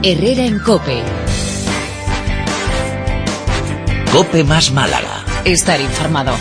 Herrera en COPE. COPE más Málaga. Estar informado.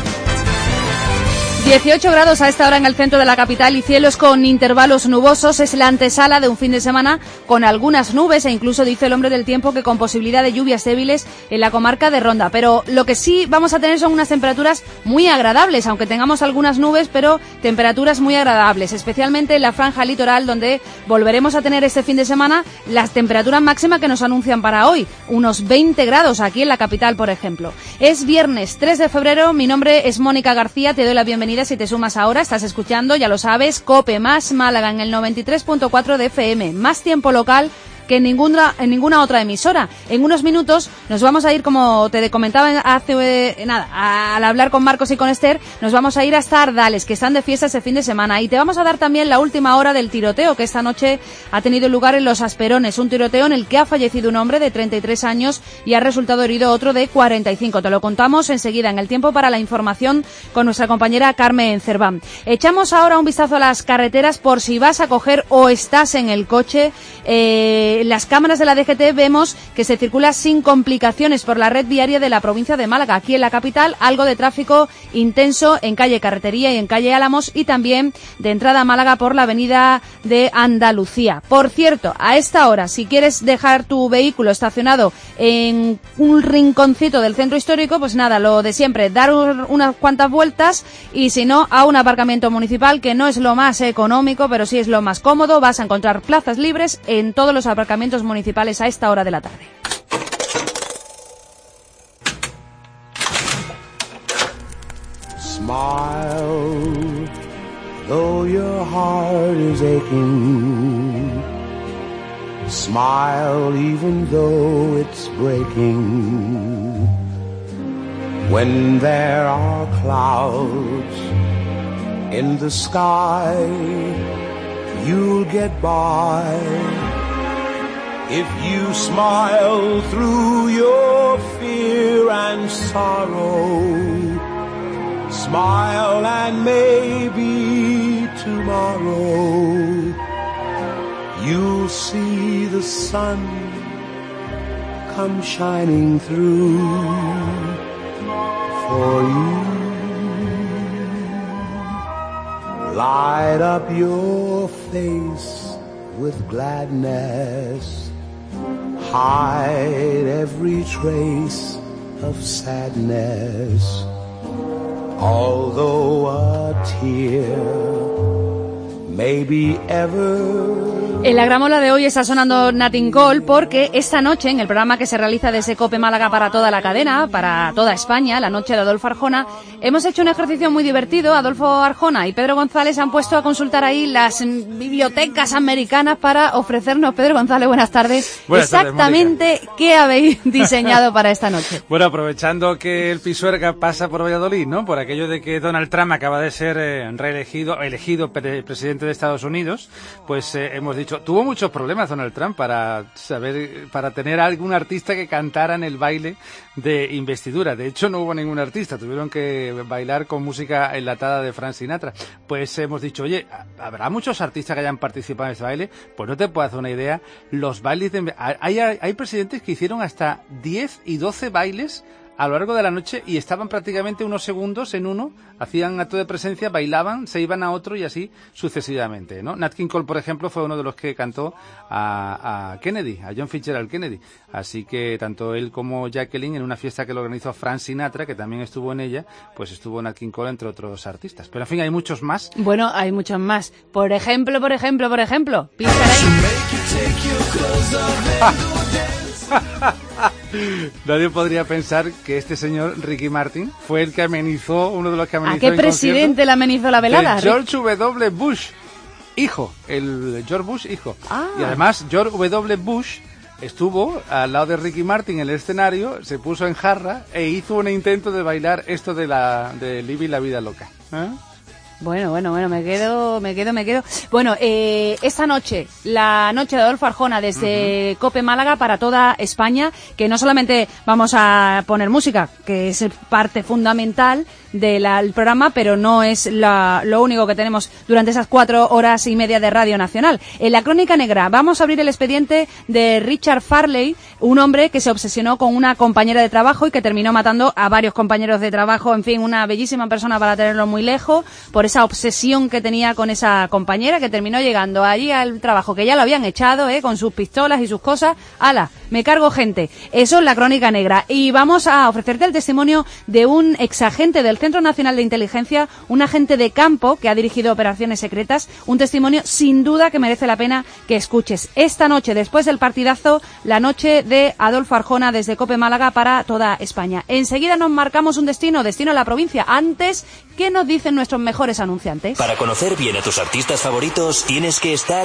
18 grados a esta hora en el centro de la capital y cielos con intervalos nubosos. Es la antesala de un fin de semana con algunas nubes e incluso dice el hombre del tiempo que con posibilidad de lluvias débiles en la comarca de Ronda. Pero lo que sí vamos a tener son unas temperaturas muy agradables, aunque tengamos algunas nubes, pero temperaturas muy agradables, especialmente en la franja litoral donde volveremos a tener este fin de semana las temperaturas máximas que nos anuncian para hoy, unos 20 grados aquí en la capital, por ejemplo. Es viernes 3 de febrero, mi nombre es Mónica García, te doy la bienvenida. Si te sumas ahora, estás escuchando, ya lo sabes, COPE más Málaga en el 93.4 de FM, más tiempo local que en ninguna otra emisora. En unos minutos nos vamos a ir, como te comentaba al hablar con Marcos y con Esther, nos vamos a ir hasta Ardales, que están de fiesta ese fin de semana, y te vamos a dar también la última hora del tiroteo que esta noche ha tenido lugar en Los Asperones, un tiroteo en el que ha fallecido un hombre de 33 años y ha resultado herido otro de 45. Te lo contamos enseguida en el tiempo para la información con nuestra compañera Carmen Cerván. Echamos ahora un vistazo a las carreteras por si vas a coger o estás en el coche. Las cámaras de la DGT vemos que se circula sin complicaciones por la red viaria de la provincia de Málaga. Aquí en la capital, algo de tráfico intenso en calle Carretería y en calle Álamos, y también de entrada a Málaga por la avenida de Andalucía. Por cierto, a esta hora, si quieres dejar tu vehículo estacionado en un rinconcito del centro histórico, pues nada, lo de siempre, dar unas cuantas vueltas, y si no, a un aparcamiento municipal, que no es lo más económico, pero sí es lo más cómodo. Vas a encontrar plazas libres en todos los aparcamientos municipales a esta hora de la tarde. Smile, though your heart is aching. Smile, even though it's breaking. When there are clouds in the sky, you'll get by. If you smile through your fear and sorrow, smile and maybe tomorrow you'll see the sun come shining through for you. Light up your face with gladness. Hide every trace of sadness. Although a tear may be ever. En la gramola de hoy está sonando Nat King Cole porque esta noche, en el programa que se realiza desde COPE Málaga para toda la cadena, para toda España, la noche de Adolfo Arjona, hemos hecho un ejercicio muy divertido. Adolfo Arjona y Pedro González han puesto a consultar ahí las bibliotecas americanas para ofrecernos, Pedro González, buenas tardes, exactamente tardes, qué habéis diseñado para esta noche. Bueno, aprovechando que el Pisuerga pasa por Valladolid, ¿no? Por aquello de que Donald Trump acaba de ser elegido presidente de Estados Unidos, pues hemos dicho, tuvo muchos problemas Donald Trump para tener algún artista que cantara en el baile de investidura. De hecho, no hubo ningún artista, tuvieron que bailar con música enlatada de Frank Sinatra. Pues hemos dicho, oye, ¿habrá muchos artistas que hayan participado en este baile? Pues no te puedo hacer una idea. Los bailes hay presidentes que hicieron hasta 10 y 12 bailes a lo largo de la noche y estaban prácticamente unos segundos en uno, hacían acto de presencia, bailaban, se iban a otro y así sucesivamente, ¿no? Nat King Cole, por ejemplo, fue uno de los que cantó a Kennedy, a John Fitzgerald Kennedy. Así que tanto él como Jacqueline, en una fiesta que lo organizó Frank Sinatra, que también estuvo en ella, pues estuvo Nat King Cole entre otros artistas. Pero en fin, hay muchos más. Bueno, hay muchos más. Por ejemplo, Nadie podría pensar que este señor Ricky Martin fue el que amenizó, uno de los que amenizó. ¿A qué presidente le amenizó la velada? George W. Bush, hijo, el George Bush, hijo. Y además George W. Bush estuvo al lado de Ricky Martin en el escenario, se puso en jarra e hizo un intento de bailar esto de Living la vida loca. Bueno, me quedo. Bueno, esta noche, la noche de Adolfo Arjona desde COPE Málaga para toda España, que no solamente vamos a poner música, que es parte fundamental del programa, pero no es lo único que tenemos durante esas 4 horas y media de Radio Nacional. En la Crónica Negra vamos a abrir el expediente de Richard Farley, un hombre que se obsesionó con una compañera de trabajo y que terminó matando a varios compañeros de trabajo. En fin, una bellísima persona para tenerlo muy lejos, por esa obsesión que tenía con esa compañera, que terminó llegando allí al trabajo, que ya lo habían echado, con sus pistolas y sus cosas. ¡Hala! Me cargo gente. Eso es la Crónica Negra. Y vamos a ofrecerte el testimonio de un exagente del Centro Nacional de Inteligencia, un agente de campo que ha dirigido operaciones secretas. Un testimonio sin duda que merece la pena que escuches. Esta noche, después del partidazo, la noche de Adolfo Arjona desde COPE Málaga para toda España. Enseguida nos marcamos un destino a la provincia. Antes, ¿qué nos dicen nuestros mejores anunciantes? Para conocer bien a tus artistas favoritos, tienes que estar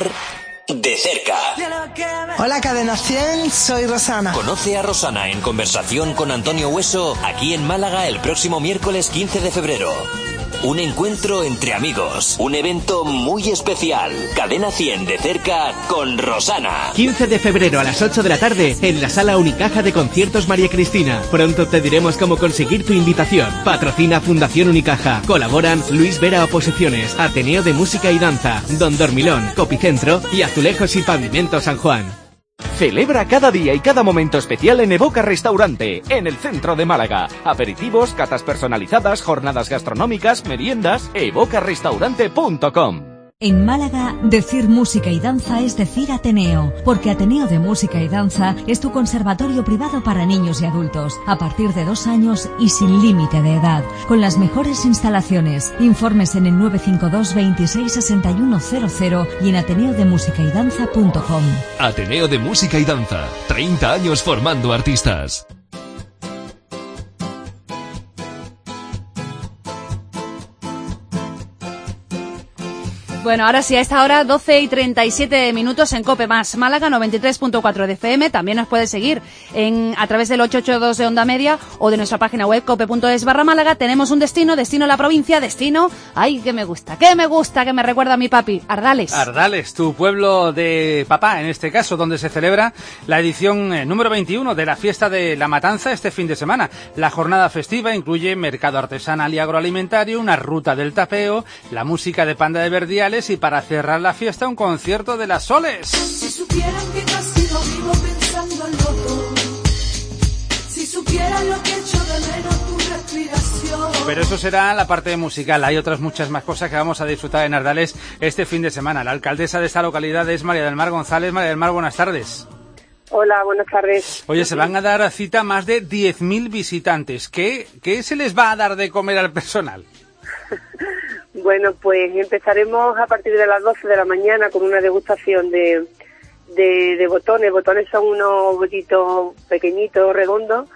de cerca. Hola, Cadena 100, soy Rosana. Conoce a Rosana en conversación con Antonio Hueso, aquí en Málaga el próximo miércoles 15 de febrero. Un encuentro entre amigos, un evento muy especial. Cadena 100 de cerca con Rosana. 15 de febrero a las 8 de la tarde en la Sala Unicaja de Conciertos María Cristina. Pronto te diremos cómo conseguir tu invitación. Patrocina Fundación Unicaja. Colaboran Luis Vera Oposiciones, Ateneo de Música y Danza, Don Dormilón, Copicentro y Azulejos y Pavimento San Juan. Celebra cada día y cada momento especial en Evoca Restaurante, en el centro de Málaga. Aperitivos, catas personalizadas, jornadas gastronómicas, meriendas. evocarestaurante.com. En Málaga, decir música y danza es decir Ateneo, porque Ateneo de Música y Danza es tu conservatorio privado para niños y adultos, a partir de 2 años y sin límite de edad, con las mejores instalaciones. Informes en el 952 26 61 00 y en ateneodemusicaYdanza.com. Ateneo de Música y Danza, 30 años formando artistas. Bueno, ahora sí, a esta hora 12:37 en COPE más Málaga, 93.4 de FM. También nos puedes seguir a través del 882 de Onda Media o de nuestra página web cope.es/Málaga. Tenemos un destino a la provincia, ay, que me gusta, que me recuerda a mi papi, Ardales. Ardales, tu pueblo de papá, en este caso, donde se celebra la edición número 21 de la Fiesta de la Matanza este fin de semana. La jornada festiva incluye mercado artesanal y agroalimentario, una ruta del tapeo, la música de Panda de Verdiales y para cerrar la fiesta un concierto de las Soles. Si supieran que casi no vivo pensando en loco, si supieran lo que echo de menos tu respiración. Pero eso será la parte musical. Hay otras muchas más cosas que vamos a disfrutar en Ardales este fin de semana. La alcaldesa de esta localidad es María del Mar González. María del Mar, buenas tardes. Hola, buenas tardes. Oye, se van a dar a cita más de 10.000 visitantes. ¿Qué se les va a dar de comer al personal? Bueno, pues empezaremos a partir de las 12 de la mañana con una degustación de botones. Botones son unos bollitos pequeñitos, redondos,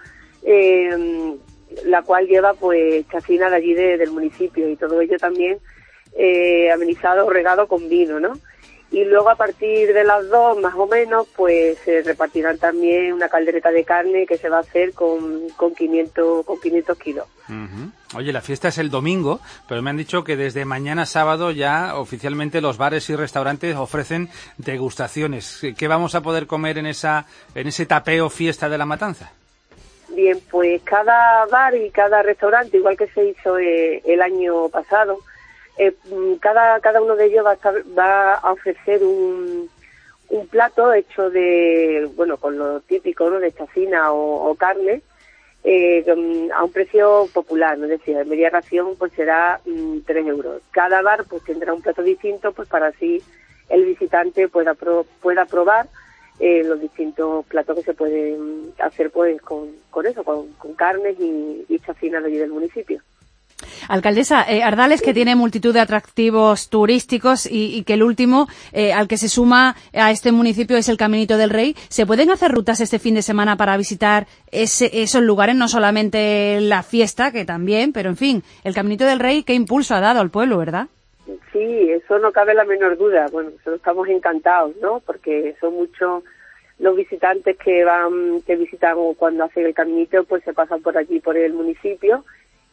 la cual lleva pues chacina de allí del municipio y todo ello también amenizado o regado con vino, ¿no? Y luego a partir de las 2 más o menos pues se repartirán también una caldereta de carne que se va a hacer con 500 kilos. Uh-huh. Oye, la fiesta es el domingo, pero me han dicho que desde mañana sábado ya oficialmente los bares y restaurantes ofrecen degustaciones. ¿Qué vamos a poder comer en ese tapeo fiesta de la Matanza? Bien, pues cada bar y cada restaurante, igual que se hizo el año pasado, cada uno de ellos va a ofrecer un plato hecho con lo típico, ¿no?, de chacina o carne, a un precio popular, ¿no? Es decir, la media ración pues será 3 euros. Cada bar pues tendrá un plato distinto, pues para así el visitante pueda probar los distintos platos que se pueden hacer pues con carnes y chacinas de allí del municipio. Alcaldesa, Ardales, que tiene multitud de atractivos turísticos y que el último al que se suma a este municipio es el Caminito del Rey. ¿Se pueden hacer rutas este fin de semana para visitar esos lugares? No solamente la fiesta, que también, pero en fin, el Caminito del Rey, ¿qué impulso ha dado al pueblo, verdad? Sí, eso no cabe la menor duda. Bueno, nosotros estamos encantados, ¿no? Porque son muchos los visitantes que visitan cuando hacen el caminito, pues se pasan por allí, por el municipio.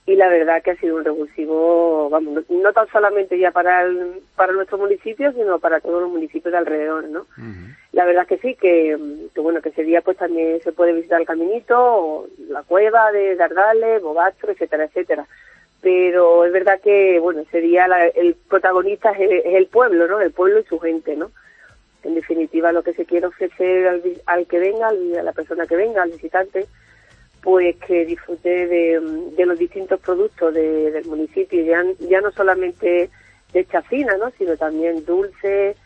y la verdad que ha sido un revulsivo, vamos, no tan solamente ya para nuestro municipio, sino para todos los municipios de alrededor, ¿no? Uh-huh. La verdad que sí, que bueno, que ese día pues también se puede visitar el caminito, la cueva de Ardales, Bobastro, etcétera, etcétera. Pero es verdad que, bueno, ese día el protagonista es el pueblo, ¿no? El pueblo y su gente, ¿no? En definitiva, lo que se quiere ofrecer al que venga, a la persona que venga, al visitante, pues que disfrute de los distintos productos del municipio, ya no solamente de chacina, ¿no? Sino también dulces,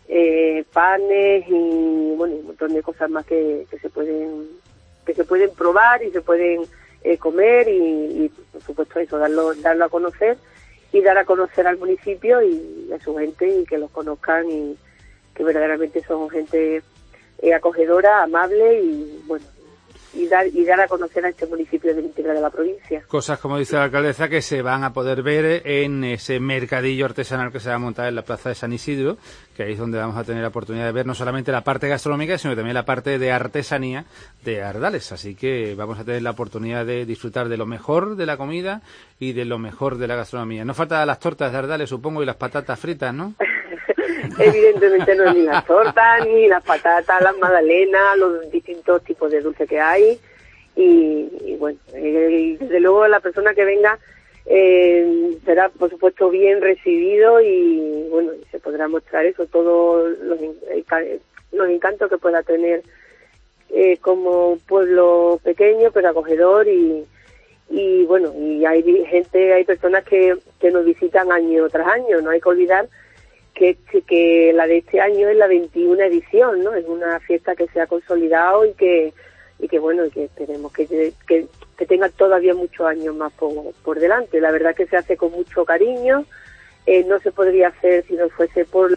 panes y, bueno, un montón de cosas más que se pueden probar y se pueden comer y por supuesto eso, darlo a conocer y dar a conocer al municipio y a su gente y que los conozcan y que verdaderamente son gente acogedora, amable y bueno, y dar a conocer a este municipio del interior de la provincia. Cosas, como dice la alcaldesa, que se van a poder ver en ese mercadillo artesanal que se va a montar en la plaza de San Isidro, que ahí es donde vamos a tener la oportunidad de ver no solamente la parte gastronómica, sino también la parte de artesanía de Ardales. Así que vamos a tener la oportunidad de disfrutar de lo mejor de la comida y de lo mejor de la gastronomía. No faltan las tortas de Ardales, supongo, y las patatas fritas, ¿no? Evidentemente no, ni las tortas, ni las patatas, las magdalenas, los distintos tipos de dulce que hay y bueno, desde luego la persona que venga será por supuesto bien recibido y bueno, se podrá mostrar eso, todos los encantos que pueda tener como pueblo pequeño pero acogedor y bueno, y hay personas que nos visitan año tras año, no hay que olvidar que la de este año es la 21 edición, ¿no? Es una fiesta que se ha consolidado y que bueno, y que esperemos que tenga todavía muchos años más por delante. La verdad que se hace con mucho cariño, no se podría hacer si no fuese por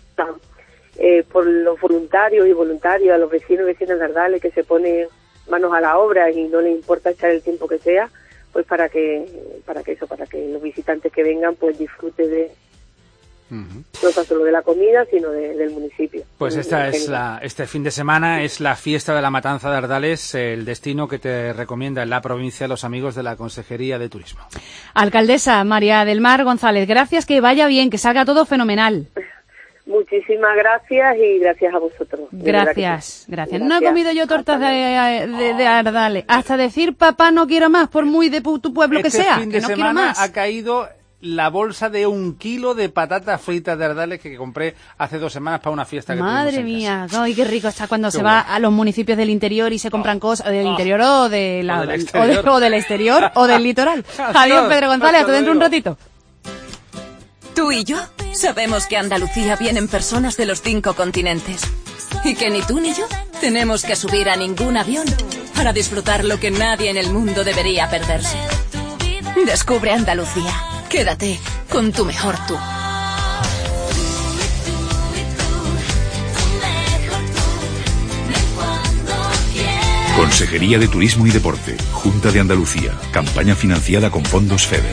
los voluntarios y voluntarias, a los vecinos y vecinas de Ardales que se ponen manos a la obra y no les importa echar el tiempo que sea, pues para que los visitantes que vengan pues disfruten de no solo de la comida, sino del municipio. Pues este fin de semana es la fiesta de la matanza de Ardales, el destino que te recomienda en la provincia los amigos de la Consejería de Turismo. Alcaldesa María del Mar González, gracias, que vaya bien, que salga todo fenomenal. Muchísimas gracias y gracias a vosotros. Gracias. No he comido yo tortas de Ardales. Hasta decir papá no quiero más, por muy de tu pueblo que sea, fin que de no quiero más. Ha caído la bolsa de 1 kilo de patatas fritas de Ardales que compré hace 2 semanas para una fiesta que Madre mía, ay, qué rico está cuando se va a los municipios del interior y se compran cosas del interior o del exterior o del litoral. Adiós, Pedro González, hasta dentro un ratito. Tú y yo sabemos que a Andalucía vienen personas de los 5 continentes y que ni tú ni yo tenemos que subir a ningún avión para disfrutar lo que nadie en el mundo debería perderse. Descubre Andalucía. Quédate con tu mejor tú. Consejería de Turismo y Deporte, Junta de Andalucía, campaña financiada con fondos FEDER.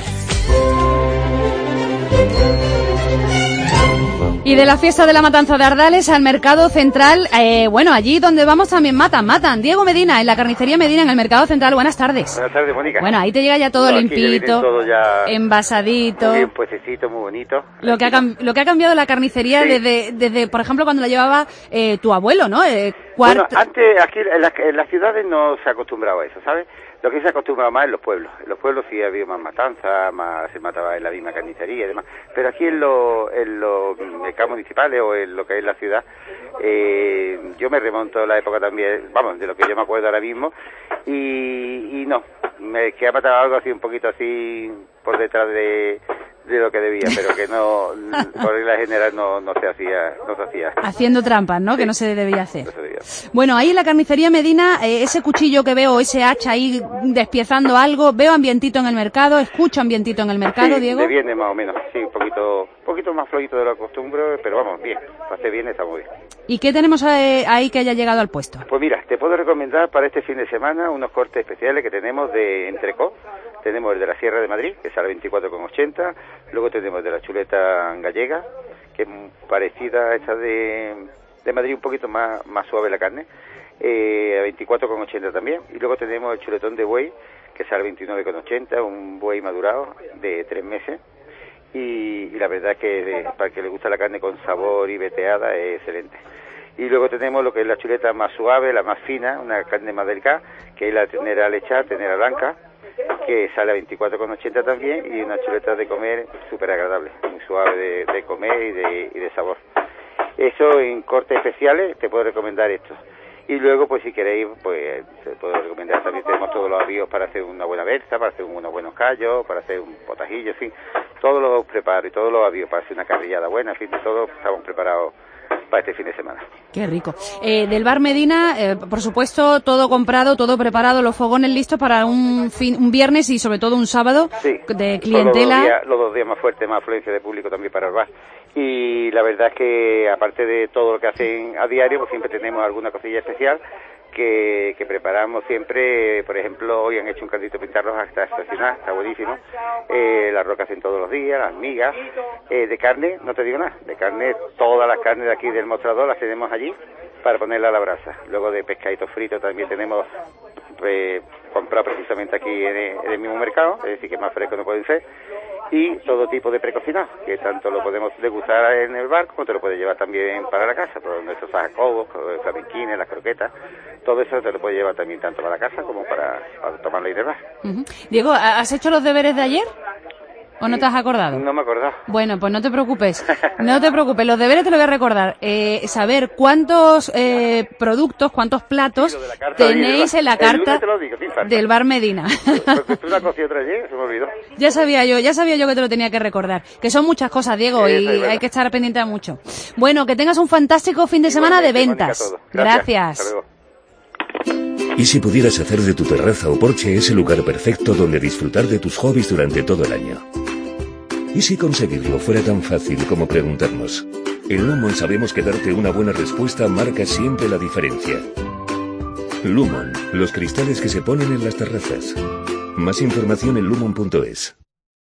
Y de la fiesta de la matanza de Ardales al mercado central, bueno, allí donde vamos también matan. Diego Medina, en la carnicería Medina, en el mercado central. Buenas tardes. Buenas tardes, Mónica. Bueno, ahí te llega ya todo limpito, todo ya envasadito. Muy bien puestecito, muy bonito. Lo que ha cambiado la carnicería sí. desde, por ejemplo, cuando la llevaba tu abuelo, ¿no? Bueno, antes aquí en las ciudades no se acostumbraba a eso, ¿sabes? Lo que se acostumbraba más en los pueblos. En los pueblos sí había más matanza, más se mataba en la misma carnicería y demás. Pero aquí en los mercados municipales o en lo que es la ciudad, yo me remonto a la época también, vamos, de lo que yo me acuerdo ahora mismo, y no, que ha matado algo así un poquito así por detrás de lo que debía, pero que no, por regla general no se hacía. Haciendo trampas, ¿no? Sí. Que no se debía hacer. No se debía. Bueno, ahí en la carnicería Medina, ese cuchillo que veo, ese hacha ahí despiezando algo, veo ambientito en el mercado, escucho ambientito en el mercado, sí, Diego. Sí, viene más o menos, sí, un poquito más flojito de lo costumbre, pero vamos, bien, hace bien, está muy bien. ¿Y qué tenemos ahí que haya llegado al puesto? Pues mira, te puedo recomendar para este fin de semana unos cortes especiales que tenemos de entrecot. Tenemos el de la Sierra de Madrid, que sale 24,80. Luego tenemos de la chuleta gallega, que es parecida a esta de Madrid, un poquito más suave la carne. a 24,80 también. Y luego tenemos el chuletón de buey, que sale 29,80, un buey madurado de 3 meses. Y la verdad que para que le gusta la carne con sabor y veteada es excelente. Y luego tenemos lo que es la chuleta más suave, la más fina, una carne más delicada, que es la ternera lechada, ternera blanca, que sale a 24,80 también, y una chuleta de comer súper agradable, muy suave de comer y de sabor. Eso en cortes especiales te puedo recomendar esto. Y luego, pues si queréis, pues te puedo recomendar, también tenemos todos los avíos para hacer una buena berza, para hacer unos buenos callos, para hacer un potajillo, en fin, todos los preparo y todos los avíos para hacer una carrillada buena, en fin, todos estamos preparados para este fin de semana. Qué rico. Del Bar Medina, por supuesto, todo comprado, todo preparado, los fogones listos para un viernes y sobre todo un sábado, sí, de clientela. Los dos días más fuertes, más afluencia de público también para el bar. Y la verdad es que, aparte de todo lo que hacen a diario, pues siempre tenemos alguna cosilla especial que preparamos siempre. Por ejemplo, hoy han hecho un caldito de pintarroja que está excepcional, está buenísimo. Las rocas hacen todos los días, las migas. De carne, no te digo nada, de carne, todas las carnes de aquí del mostrador las tenemos allí para ponerla a la brasa. Luego de pescaditos fritos también tenemos comprado precisamente aquí en el mismo mercado, es decir, que más fresco no pueden ser. Y todo tipo de precocinado, que tanto lo podemos degustar en el bar como te lo puedes llevar también para la casa, por nuestros sajacobos, flamenquines, las croquetas, todo eso te lo puedes llevar también tanto para la casa como para tomarlo ahí del bar. Diego, ¿has hecho los deberes de ayer? ¿O no te has acordado? No me he acordado. Bueno, pues no te preocupes. No te preocupes. Los deberes te lo voy a recordar. Saber cuántos productos, cuántos platos tenéis en la carta del Bar Medina. Porque tú una cosa y otra ayer, se me olvidó. Ya sabía yo que te lo tenía que recordar. Que son muchas cosas, Diego, y hay que estar pendiente de mucho. Bueno, que tengas un fantástico fin de semana de ventas. Gracias. ¿Y si pudieras hacer de tu terraza o porche ese lugar perfecto donde disfrutar de tus hobbies durante todo el año? ¿Y si conseguirlo fuera tan fácil como preguntarnos? En Lumon sabemos que darte una buena respuesta marca siempre la diferencia. Lumon, los cristales que se ponen en las terrazas. Más información en lumon.es.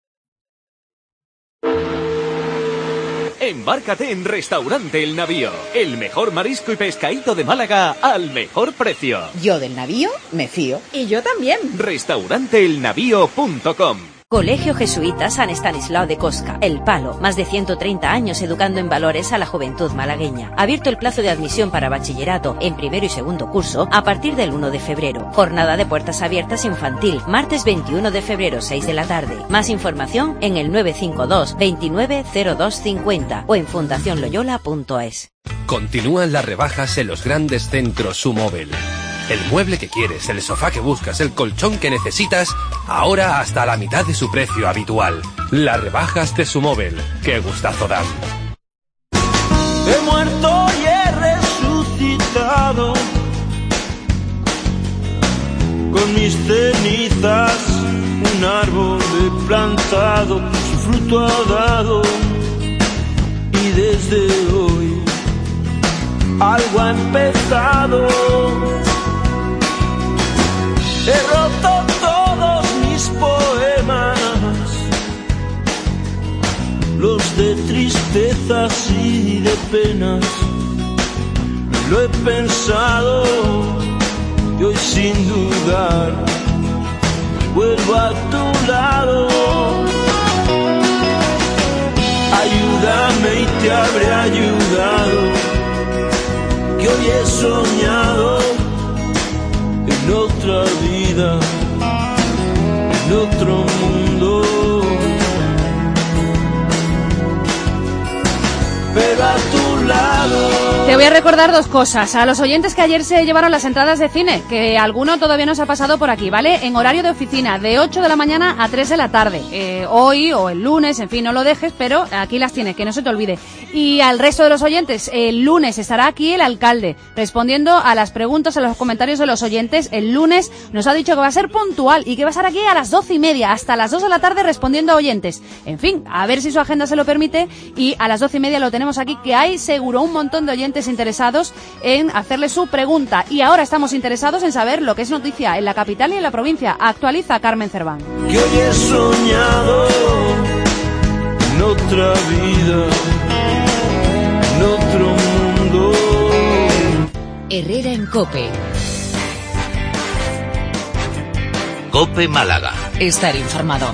Embárcate en Restaurante El Navío, el mejor marisco y pescadito de Málaga al mejor precio. Yo del navío me fío. Y yo también. Restauranteelnavío.com. Colegio Jesuita San Estanislao de Cosca, El Palo, más de 130 años educando en valores a la juventud malagueña. Abierto el plazo de admisión para bachillerato en primero y segundo curso a partir del 1 de febrero. Jornada de puertas abiertas infantil, martes 21 de febrero, 6 de la tarde. Más información en el 952 290250 o en fundacionloyola.es. Continúan las rebajas en los grandes centros Sumóvel. El mueble que quieres, el sofá que buscas, el colchón que necesitas, ahora hasta la mitad de su precio habitual. Las rebajas de Sumóvel. ¡Qué gustazo dan! He muerto y he resucitado, con mis cenizas un árbol he plantado, su fruto ha dado, y desde hoy algo ha empezado. He roto todos mis poemas, los de tristezas y de penas. Lo he pensado y hoy sin dudar vuelvo a tu lado. Ayúdame y te habré ayudado, que hoy he soñado en otra vida, en otro mundo, pero a tu lado. Te voy a recordar dos cosas. A los oyentes que ayer se llevaron las entradas de cine, que alguno todavía no se ha pasado por aquí, ¿vale? En horario de oficina, de 8 de la mañana a 3 de la tarde. Hoy o el lunes, en fin, no lo dejes, pero aquí las tienes, que no se te olvide. Y al resto de los oyentes, el lunes estará aquí el alcalde respondiendo a las preguntas, a los comentarios de los oyentes. El lunes nos ha dicho que va a ser puntual y que va a estar aquí a las 12:30, hasta las 2 de la tarde respondiendo a oyentes. En fin, a ver si su agenda se lo permite, y a las 12:30 lo tenemos aquí, que hay seguro un montón de oyentes interesados en hacerle su pregunta. Y ahora estamos interesados en saber lo que es noticia en la capital y en la provincia. Actualiza Carmen Cerván. Que hoy he soñado en otra vida, en otro mundo. Herrera en COPE. COPE Málaga. Estar informado.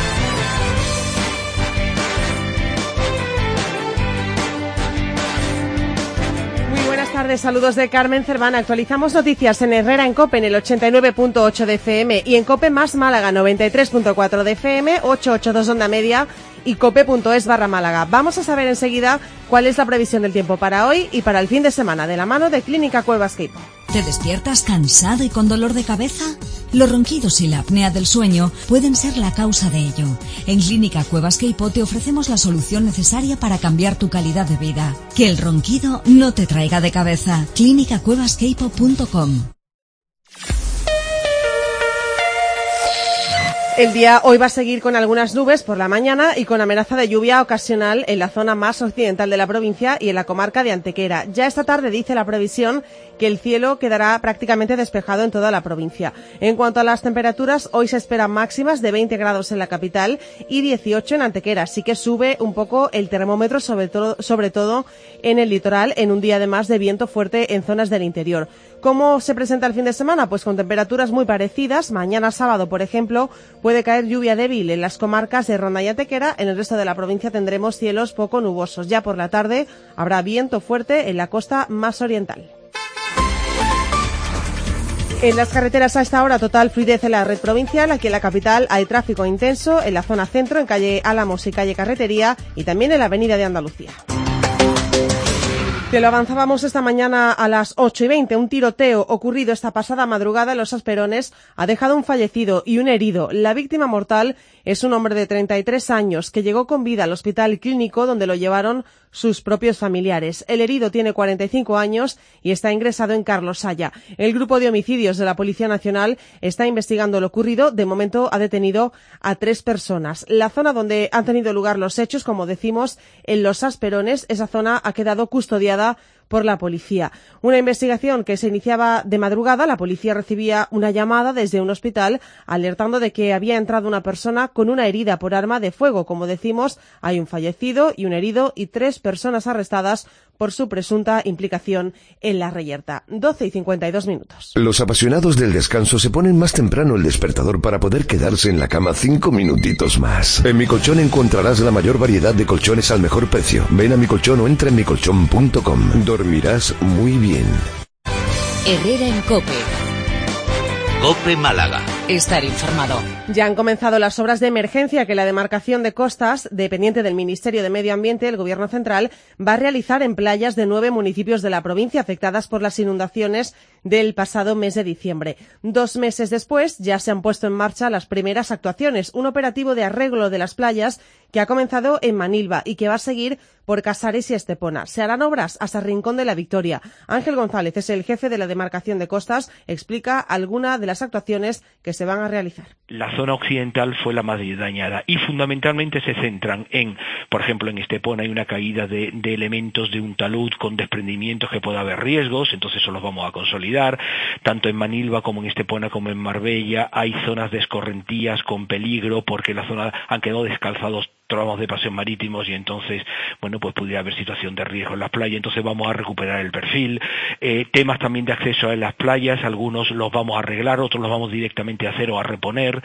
Buenas tardes, saludos de Carmen Cervana. Actualizamos noticias en Herrera en COPE en el 89.8 de FM y en COPE más Málaga 93.4 de FM, 882 onda media y cope.es/Málaga. Vamos a saber enseguida cuál es la previsión del tiempo para hoy y para el fin de semana de la mano de Clínica Cuevas Queipo. ¿Te despiertas cansado y con dolor de cabeza? Los ronquidos y la apnea del sueño pueden ser la causa de ello. En Clínica Cuevas Queipo te ofrecemos la solución necesaria para cambiar tu calidad de vida. Que el ronquido no te traiga de cabeza. clinicacuevasqueipo.com. El día hoy va a seguir con algunas nubes por la mañana y con amenaza de lluvia ocasional en la zona más occidental de la provincia y en la comarca de Antequera. Ya esta tarde dice la previsión que el cielo quedará prácticamente despejado en toda la provincia. En cuanto a las temperaturas, hoy se esperan máximas de 20 grados en la capital y 18 en Antequera. Así que sube un poco el termómetro, sobre todo en el litoral, en un día además de viento fuerte en zonas del interior. ¿Cómo se presenta el fin de semana? Pues con temperaturas muy parecidas. Mañana sábado, por ejemplo, puede caer lluvia débil en las comarcas de Ronda y Antequera. En el resto de la provincia tendremos cielos poco nubosos. Ya por la tarde habrá viento fuerte en la costa más oriental. En las carreteras a esta hora total fluidez en la red provincial. Aquí en la capital hay tráfico intenso en la zona centro, en calle Álamos y calle Carretería y también en la avenida de Andalucía. Te lo avanzábamos esta mañana a las 8:20. Un tiroteo ocurrido esta pasada madrugada en Los Asperones ha dejado un fallecido y un herido. La víctima mortal es un hombre de 33 años que llegó con vida al hospital clínico donde lo llevaron sus propios familiares. El herido tiene 45 años y está ingresado en Carlos Haya. El grupo de homicidios de la Policía Nacional está investigando lo ocurrido. De momento ha detenido a 3 personas. La zona donde han tenido lugar los hechos, como decimos, en Los Asperones, esa zona ha quedado custodiada por la policía. Una investigación que se iniciaba de madrugada. La policía recibía una llamada desde un hospital alertando de que había entrado una persona con una herida por arma de fuego. Como decimos, hay un fallecido y un herido y 3 personas arrestadas por su presunta implicación en la reyerta. 12:52 minutos. Los apasionados del descanso se ponen más temprano el despertador para poder quedarse en la cama 5 minutitos más. En Mi Colchón encontrarás la mayor variedad de colchones al mejor precio. Ven a Mi Colchón o entra en micolchón.com. Dormirás muy bien. Herrera en COPE. COPE Málaga. Estar informado. Ya han comenzado las obras de emergencia que la demarcación de costas, dependiente del Ministerio de Medio Ambiente, el Gobierno Central, va a realizar en playas de 9 municipios de la provincia afectadas por las inundaciones del pasado mes de diciembre. 2 meses después ya se han puesto en marcha las primeras actuaciones, un operativo de arreglo de las playas que ha comenzado en Manilva y que va a seguir por Casares y Estepona. Se harán obras hasta Rincón de la Victoria. Ángel González es el jefe de la demarcación de costas, explica alguna de las actuaciones que se van a realizar. La zona occidental fue la más dañada y fundamentalmente se centran en, por ejemplo, en Estepona hay una caída de elementos de un talud con desprendimientos que puede haber riesgos, entonces eso los vamos a consolidar. Tanto en Manilva como en Estepona como en Marbella hay zonas de escorrentías con peligro porque la zona han quedado descalzados tramos de paseos marítimos y entonces, bueno, pues pudiera haber situación de riesgo en las playas, entonces vamos a recuperar el perfil. Temas también de acceso a las playas, algunos los vamos a arreglar, otros los vamos directamente a hacer o a reponer.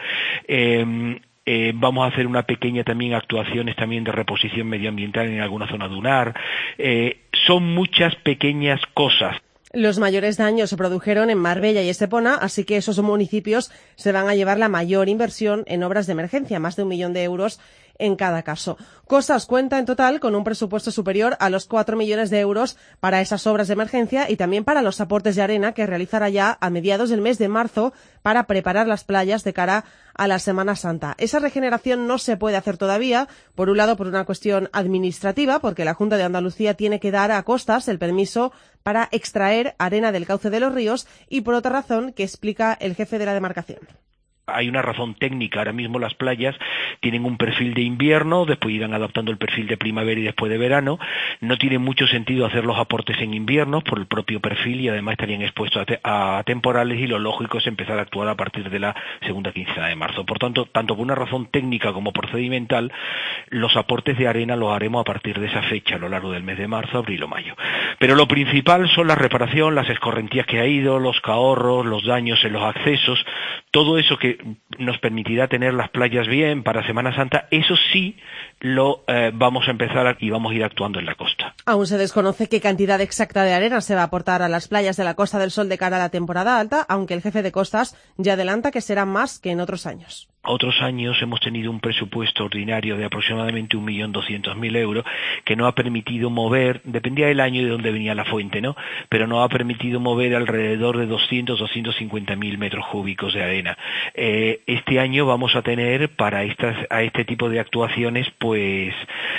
Vamos a hacer una pequeña también actuaciones también de reposición medioambiental en alguna zona dunar. Son muchas pequeñas cosas. Los mayores daños se produjeron en Marbella y Estepona, así que esos municipios se van a llevar la mayor inversión en obras de emergencia, más de 1 millón de euros en cada caso. Costas cuenta en total con un presupuesto superior a los 4 millones de euros para esas obras de emergencia y también para los aportes de arena que realizará ya a mediados del mes de marzo para preparar las playas de cara a la Semana Santa. Esa regeneración no se puede hacer todavía, por un lado por una cuestión administrativa, porque la Junta de Andalucía tiene que dar a Costas el permiso para extraer arena del cauce de los ríos y por otra razón que explica el jefe de la demarcación. Hay una razón técnica. Ahora mismo las playas tienen un perfil de invierno, después irán adaptando el perfil de primavera y después de verano. No tiene mucho sentido hacer los aportes en invierno por el propio perfil y además estarían expuestos a temporales, y lo lógico es empezar a actuar a partir de la segunda quincena de marzo. Por tanto, tanto por una razón técnica como procedimental, los aportes de arena los haremos a partir de esa fecha a lo largo del mes de marzo, abril o mayo. Pero lo principal son la reparación, las escorrentías que ha ido, los cahorros, los daños en los accesos, todo eso que nos permitirá tener las playas bien para Semana Santa. Eso sí lo vamos a empezar y vamos a ir actuando en la costa. Aún se desconoce qué cantidad exacta de arena se va a aportar a las playas de la Costa del Sol de cara a la temporada alta, aunque el jefe de costas ya adelanta que será más que en otros años. Otros años hemos tenido un presupuesto ordinario de aproximadamente 1.200.000 euros que no ha permitido mover, dependía del año y de dónde venía la fuente, ¿no? Pero no ha permitido mover alrededor de 250.000 metros cúbicos de arena. Este año vamos a tener para este tipo de actuaciones pues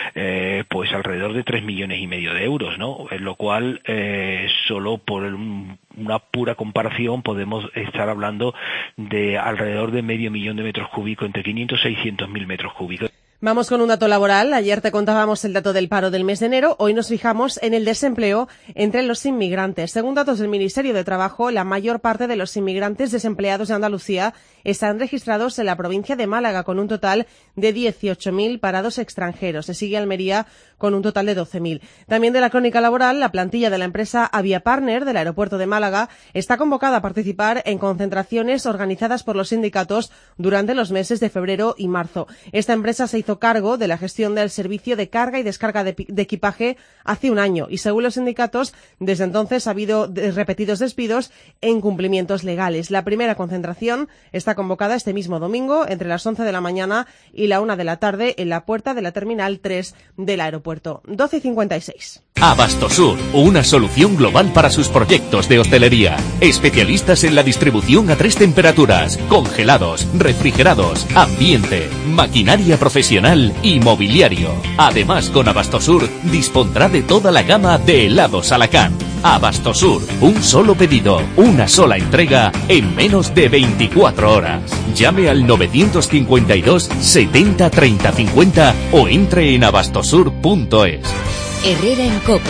alrededor de 3,5 millones de euros, ¿no? En lo cual solo por una pura comparación podemos estar hablando de alrededor de 500.000 metros cúbicos, entre 500 y 600.000 metros cúbicos. Vamos con un dato laboral. Ayer te contábamos el dato del paro del mes de enero. Hoy nos fijamos en el desempleo entre los inmigrantes. Según datos del Ministerio de Trabajo, la mayor parte de los inmigrantes desempleados de Andalucía están registrados en la provincia de Málaga, con un total de 18.000 parados extranjeros. Se sigue Almería con un total de 12.000. También de la crónica laboral, la plantilla de la empresa Aviapartner del aeropuerto de Málaga está convocada a participar en concentraciones organizadas por los sindicatos durante los meses de febrero y marzo. Esta empresa se hizo cargo de la gestión del servicio de carga y descarga de equipaje hace un año, y según los sindicatos, desde entonces ha habido repetidos despidos e incumplimientos legales. La primera concentración está convocada este mismo domingo entre las 11 de la mañana y la 1 de la tarde en la puerta de la Terminal 3 del aeropuerto. 12:56. Abastosur, una solución global para sus proyectos de hostelería. Especialistas en la distribución a 3 temperaturas: congelados, refrigerados, ambiente, maquinaria profesional y mobiliario. Además, con Abastosur dispondrá de toda la gama de helados Alacant. Abastosur, un solo pedido, una sola entrega en menos de 24 horas. Llame al 952 70 30 50 o entre en abastosur.es. Herrera en COPE.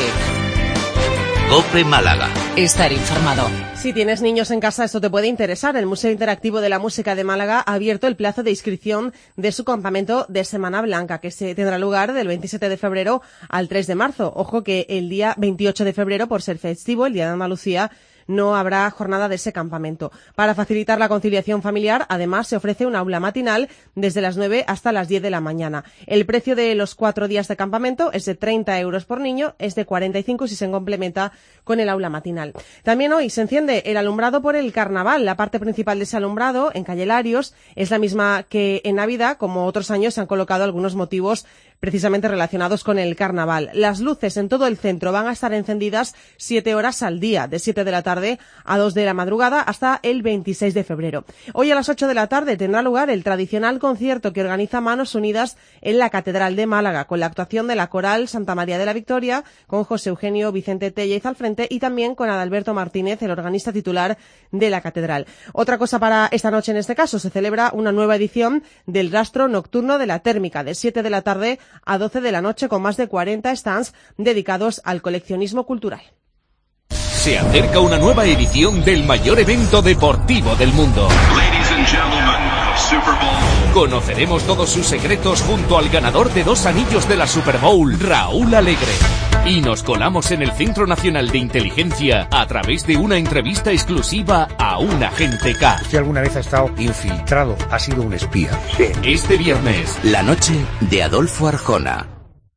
COPE Málaga. Estar informado. Si tienes niños en casa, esto te puede interesar. El Museo Interactivo de la Música de Málaga ha abierto el plazo de inscripción de su campamento de Semana Blanca, que se tendrá lugar del 27 de febrero al 3 de marzo. Ojo que el día 28 de febrero, por ser festivo, el Día de Andalucía, no habrá jornada de ese campamento. Para facilitar la conciliación familiar, además, se ofrece un aula matinal desde las 9 hasta las 10 de la mañana. El precio de los 4 días de campamento es de 30 euros por niño, es de 45 si se complementa con el aula matinal. También hoy se enciende el alumbrado por el carnaval. La parte principal de ese alumbrado, en calle Larios, es la misma que en Navidad. Como otros años, se han colocado algunos motivos precisamente relacionados con el carnaval. Las luces en todo el centro van a estar encendidas 7 horas al día, de 7 de la tarde a 2 de la madrugada hasta el 26 de febrero. Hoy a las 8 de la tarde tendrá lugar el tradicional concierto que organiza Manos Unidas en la Catedral de Málaga, con la actuación de la Coral Santa María de la Victoria, con José Eugenio Vicente Tellez al frente y también con Adalberto Martínez, el organista titular de la Catedral. Otra cosa para esta noche en este caso, se celebra una nueva edición del Rastro Nocturno de la Térmica, de 7 de la tarde a 12 de la noche, con más de 40 stands dedicados al coleccionismo cultural. Se acerca una nueva edición del mayor evento deportivo del mundo. Ladies and gentlemen, Super Bowl. Conoceremos todos sus secretos junto al ganador de 2 anillos de la Super Bowl, Raúl Alegre. Y nos colamos en el Centro Nacional de Inteligencia a través de una entrevista exclusiva a un agente K. ¿Usted alguna vez ha estado infiltrado? ¿Ha sido un espía? Sí. Este viernes, La noche de Adolfo Arjona.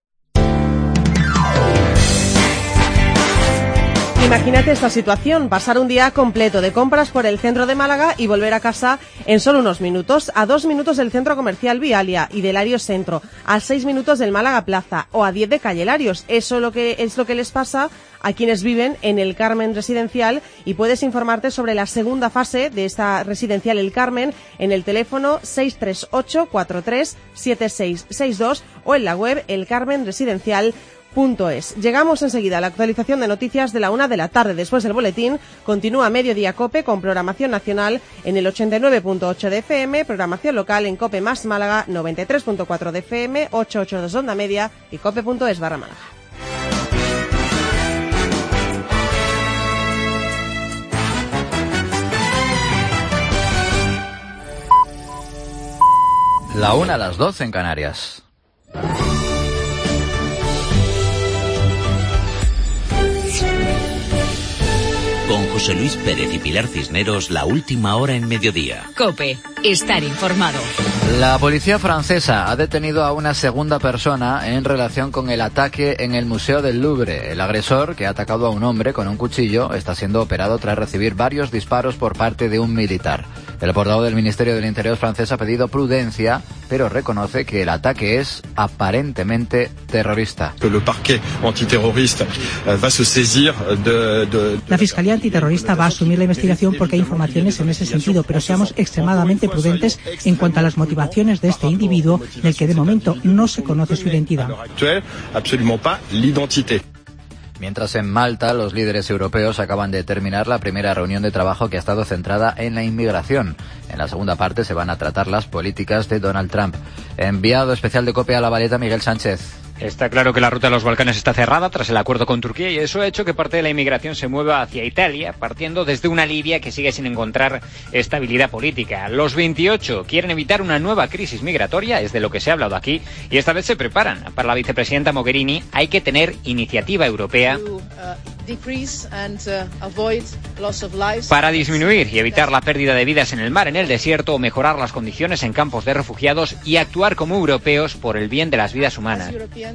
Imagínate esta situación, pasar un día completo de compras por el centro de Málaga y volver a casa en solo unos minutos, a 2 minutos del centro comercial Vialia y del Larios Centro, a 6 minutos del Málaga Plaza o a 10 de calle Larios. Eso es lo que les pasa a quienes viven en el Carmen Residencial, y puedes informarte sobre la segunda fase de esta residencial El Carmen en el teléfono 638 43 7662 o en la web elcarmenresidencial.com. cope.es. Llegamos enseguida a la actualización de noticias de la 1 de la tarde. Después del boletín, continúa Mediodía Cope con programación nacional en el 89.8 de FM, programación local en Cope Más Málaga, 93.4 de FM, 882 onda media y cope.es/Málaga. La 1 a las 12 en Canarias. Con José Luis Pérez y Pilar Cisneros, la última hora en Mediodía. COPE, estar informado. La policía francesa ha detenido a una segunda persona en relación con el ataque en el Museo del Louvre. El agresor, que ha atacado a un hombre con un cuchillo, está siendo operado tras recibir varios disparos por parte de un militar. El portavoz del Ministerio del Interior francés ha pedido prudencia, pero reconoce que el ataque es aparentemente terrorista. La Fiscalía Antiterrorista va a asumir la investigación porque hay informaciones en ese sentido, pero seamos extremadamente prudentes en cuanto a las motivaciones de este individuo, del que de momento no se conoce su identidad. Mientras en Malta, los líderes europeos acaban de terminar la primera reunión de trabajo que ha estado centrada en la inmigración. En la segunda parte se van a tratar las políticas de Donald Trump. Enviado especial de COPE a La Valeta, Miguel Sánchez. Está claro que la ruta de los Balcanes está cerrada tras el acuerdo con Turquía y eso ha hecho que parte de la inmigración se mueva hacia Italia, partiendo desde una Libia que sigue sin encontrar estabilidad política. Los 28 quieren evitar una nueva crisis migratoria, es de lo que se ha hablado aquí, y esta vez se preparan. Para la vicepresidenta Mogherini hay que tener iniciativa europea para disminuir y evitar la pérdida de vidas en el mar, en el desierto, o mejorar las condiciones en campos de refugiados y actuar como europeos por el bien de las vidas humanas.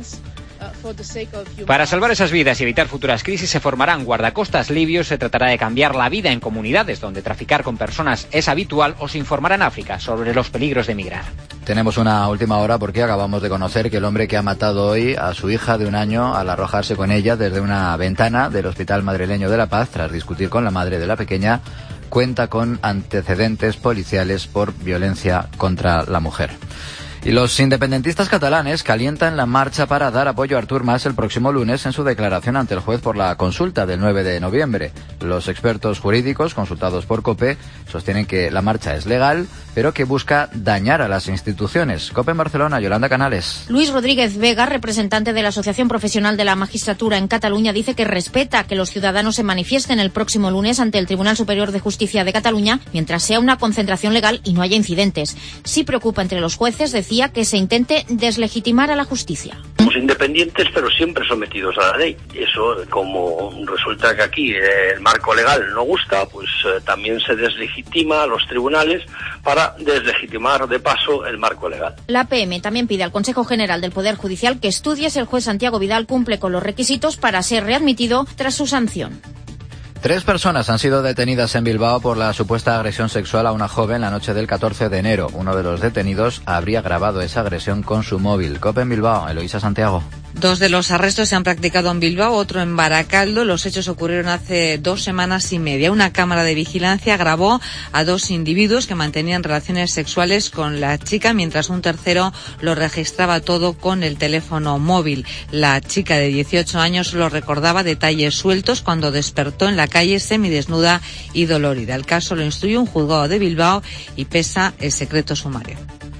Para salvar esas vidas y evitar futuras crisis se formarán guardacostas libios, se tratará de cambiar la vida en comunidades donde traficar con personas es habitual o se informará en África sobre los peligros de emigrar. Tenemos una última hora porque acabamos de conocer que el hombre que ha matado hoy a su hija de 1 año al arrojarse con ella desde una ventana del Hospital Madrileño de La Paz tras discutir con la madre de la pequeña cuenta con antecedentes policiales por violencia contra la mujer. Y los independentistas catalanes calientan la marcha para dar apoyo a Artur Mas el próximo lunes en su declaración ante el juez por la consulta del 9 de noviembre. Los expertos jurídicos consultados por COPE sostienen que la marcha es legal, pero que busca dañar a las instituciones. COPE en Barcelona, Yolanda Canales. Luis Rodríguez Vega, representante de la Asociación Profesional de la Magistratura en Cataluña, dice que respeta que los ciudadanos se manifiesten el próximo lunes ante el Tribunal Superior de Justicia de Cataluña mientras sea una concentración legal y no haya incidentes. Sí preocupa entre los jueces, decía, que se intente deslegitimar a la justicia. Somos independientes, pero siempre sometidos a la ley. Eso, como resulta que aquí el marco legal no gusta, pues también se deslegitima a los tribunales para deslegitimar de paso el marco legal. La PM también pide al Consejo General del Poder Judicial que estudie si el juez Santiago Vidal cumple con los requisitos para ser readmitido tras su sanción. 3 personas han sido detenidas en Bilbao por la supuesta agresión sexual a una joven la noche del 14 de enero. Uno de los detenidos habría grabado esa agresión con su móvil. COPE en Bilbao, Eloísa Santiago. 2 de los arrestos se han practicado en Bilbao, otro en Baracaldo. Los hechos ocurrieron hace 2 semanas y media. Una cámara de vigilancia grabó a 2 individuos que mantenían relaciones sexuales con la chica, mientras un tercero lo registraba todo con el teléfono móvil. La chica de 18 años lo recordaba detalles sueltos cuando despertó en la calle semidesnuda y dolorida. El caso lo instruyó un juzgado de Bilbao y pesa el secreto sumario.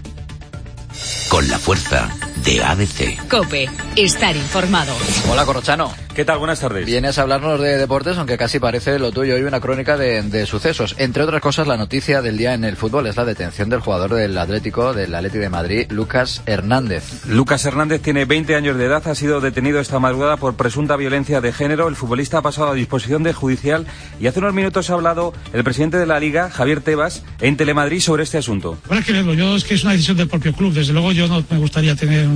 Con la fuerza de ABC. COPE, estar informado. Hola, Corrochano. ¿Qué tal? Buenas tardes. Vienes a hablarnos de deportes, aunque casi parece lo tuyo hoy una crónica de sucesos. Entre otras cosas, la noticia del día en el fútbol es la detención del jugador del Atlético, del Atleti de Madrid, Lucas Hernández. Lucas Hernández tiene 20 años de edad, ha sido detenido esta madrugada por presunta violencia de género. El futbolista ha pasado a disposición de judicial y hace unos minutos ha hablado el presidente de la Liga, Javier Tebas, en Telemadrid sobre este asunto. Habrá que verlo. Es que es una decisión del propio club. Desde luego yo no me gustaría tener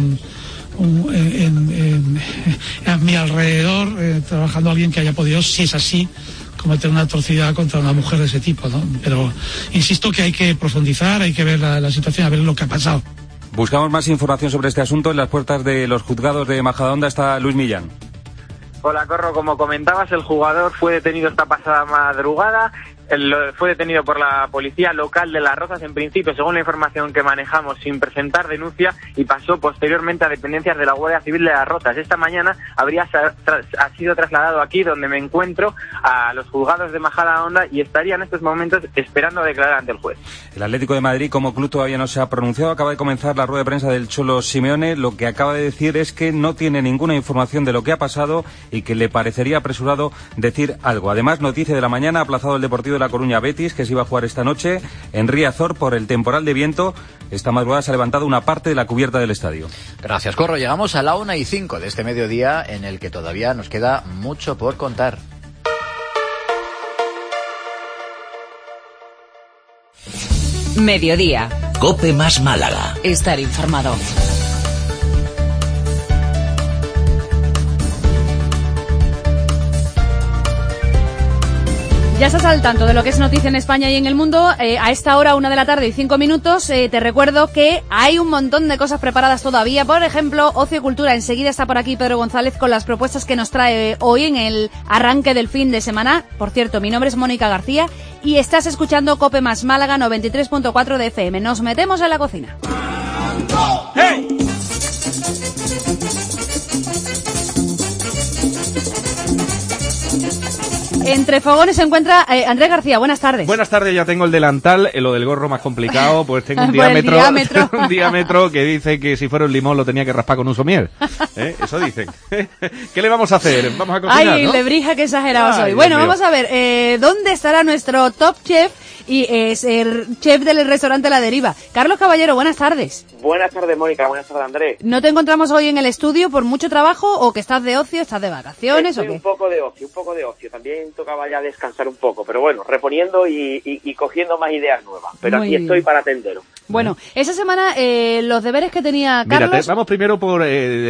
a mi alrededor trabajando alguien que haya podido, si es así, cometer una atrocidad contra una mujer de ese tipo, ¿no? Pero insisto que hay que profundizar, hay que ver la situación, a ver lo que ha pasado. Buscamos más información sobre este asunto. En las puertas de los juzgados de Majadahonda está Luis Millán. Hola, Corro. Como comentabas, el jugador fue detenido esta pasada madrugada. fue detenido por la policía local de Las Rozas, en principio, según la información que manejamos, sin presentar denuncia, y pasó posteriormente a dependencias de la Guardia Civil de Las Rozas. Esta mañana ha sido trasladado aquí, donde me encuentro, a los juzgados de Majadahonda, y estaría en estos momentos esperando a declarar ante el juez. El Atlético de Madrid, como club, todavía no se ha pronunciado. Acaba de comenzar la rueda de prensa del Cholo Simeone. Lo que acaba de decir es que no tiene ninguna información de lo que ha pasado y que le parecería apresurado decir algo. Además, noticia de la mañana, ha aplazado el Deportivo de La Coruña Betis, que se iba a jugar esta noche en Riazor por el temporal de viento. Esta madrugada se ha levantado una parte de la cubierta del estadio. Gracias, Corro. Llegamos a la 1:05 de este mediodía, en el que todavía nos queda mucho por contar. Mediodía. COPE más Málaga. Estar informado. Ya estás al tanto de lo que es noticia en España y en el mundo. A esta hora, 1:05 Te recuerdo que hay un montón de cosas preparadas todavía. Por ejemplo, Ocio y Cultura. Enseguida está por aquí Pedro González con las propuestas que nos trae hoy en el arranque del fin de semana. Por cierto, mi nombre es Mónica García y estás escuchando COPE más Málaga 93.4 de FM. Nos metemos en la cocina. ¡Hey! Entre fogones se encuentra Andrés García. Buenas tardes. Buenas tardes, ya tengo el delantal, lo del gorro más complicado, pues tengo un diámetro, un diámetro que dice que si fuera un limón lo tenía que raspar con un somier. Eso dicen. ¿Qué le vamos a hacer? Vamos a cocinar, Ay, ¿no? Lebrija, que exagerado soy. Bueno, vamos a ver, ¿dónde estará nuestro top chef? Y es el chef del restaurante La Deriva. Carlos Caballero, buenas tardes. Buenas tardes, Mónica. Buenas tardes, Andrés. ¿No te encontramos hoy en el estudio por mucho trabajo o que estás de ocio, estás de vacaciones o qué? Un poco de ocio. También tocaba ya descansar un poco, pero bueno, reponiendo y cogiendo más ideas nuevas. Pero aquí estoy para atenderos. Bueno, esa semana los deberes que tenía Carlos... Mira, vamos primero por...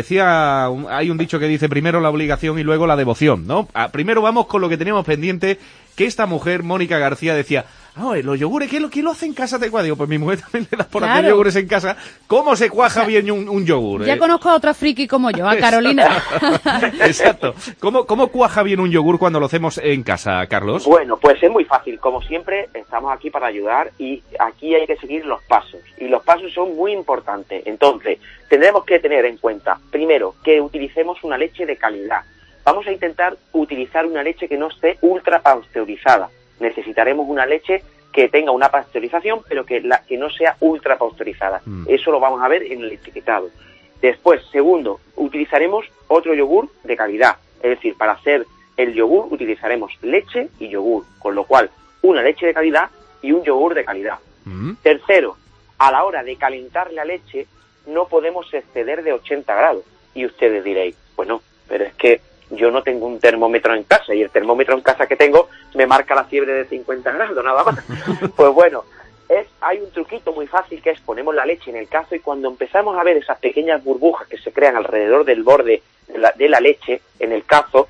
hay un dicho que dice primero la obligación y luego la devoción, ¿no? Primero vamos con lo que teníamos pendiente, que esta mujer, Mónica García, decía... los yogures, ¿quién lo hace en casa? Digo, pues mi mujer también le da por hacer yogures en casa. ¿Cómo se cuaja bien un yogur? Ya conozco a otra friki como yo, a Carolina. Exacto. ¿Cómo cuaja bien un yogur cuando lo hacemos en casa, Carlos? Bueno, pues es muy fácil. Como siempre, estamos aquí para ayudar y aquí hay que seguir los pasos. Y los pasos son muy importantes. Entonces, tendremos que tener en cuenta, primero, que utilicemos una leche de calidad. Vamos a intentar utilizar una leche que no esté ultra pasteurizada. Necesitaremos una leche que tenga una pasteurización, pero que no sea ultra pasteurizada. Eso lo vamos a ver en el etiquetado. Después, segundo, utilizaremos otro yogur de calidad. Es decir, para hacer el yogur utilizaremos leche y yogur, con lo cual una leche de calidad y un yogur de calidad. Tercero, a la hora de calentar la leche no podemos exceder de 80 grados. Y ustedes diréis, bueno, pero es que yo no tengo un termómetro en casa y el termómetro en casa que tengo me marca la fiebre de 50 grados, nada más. Pues bueno, hay un truquito muy fácil que es ponemos la leche en el cazo y cuando empezamos a ver esas pequeñas burbujas que se crean alrededor del borde de la leche en el cazo,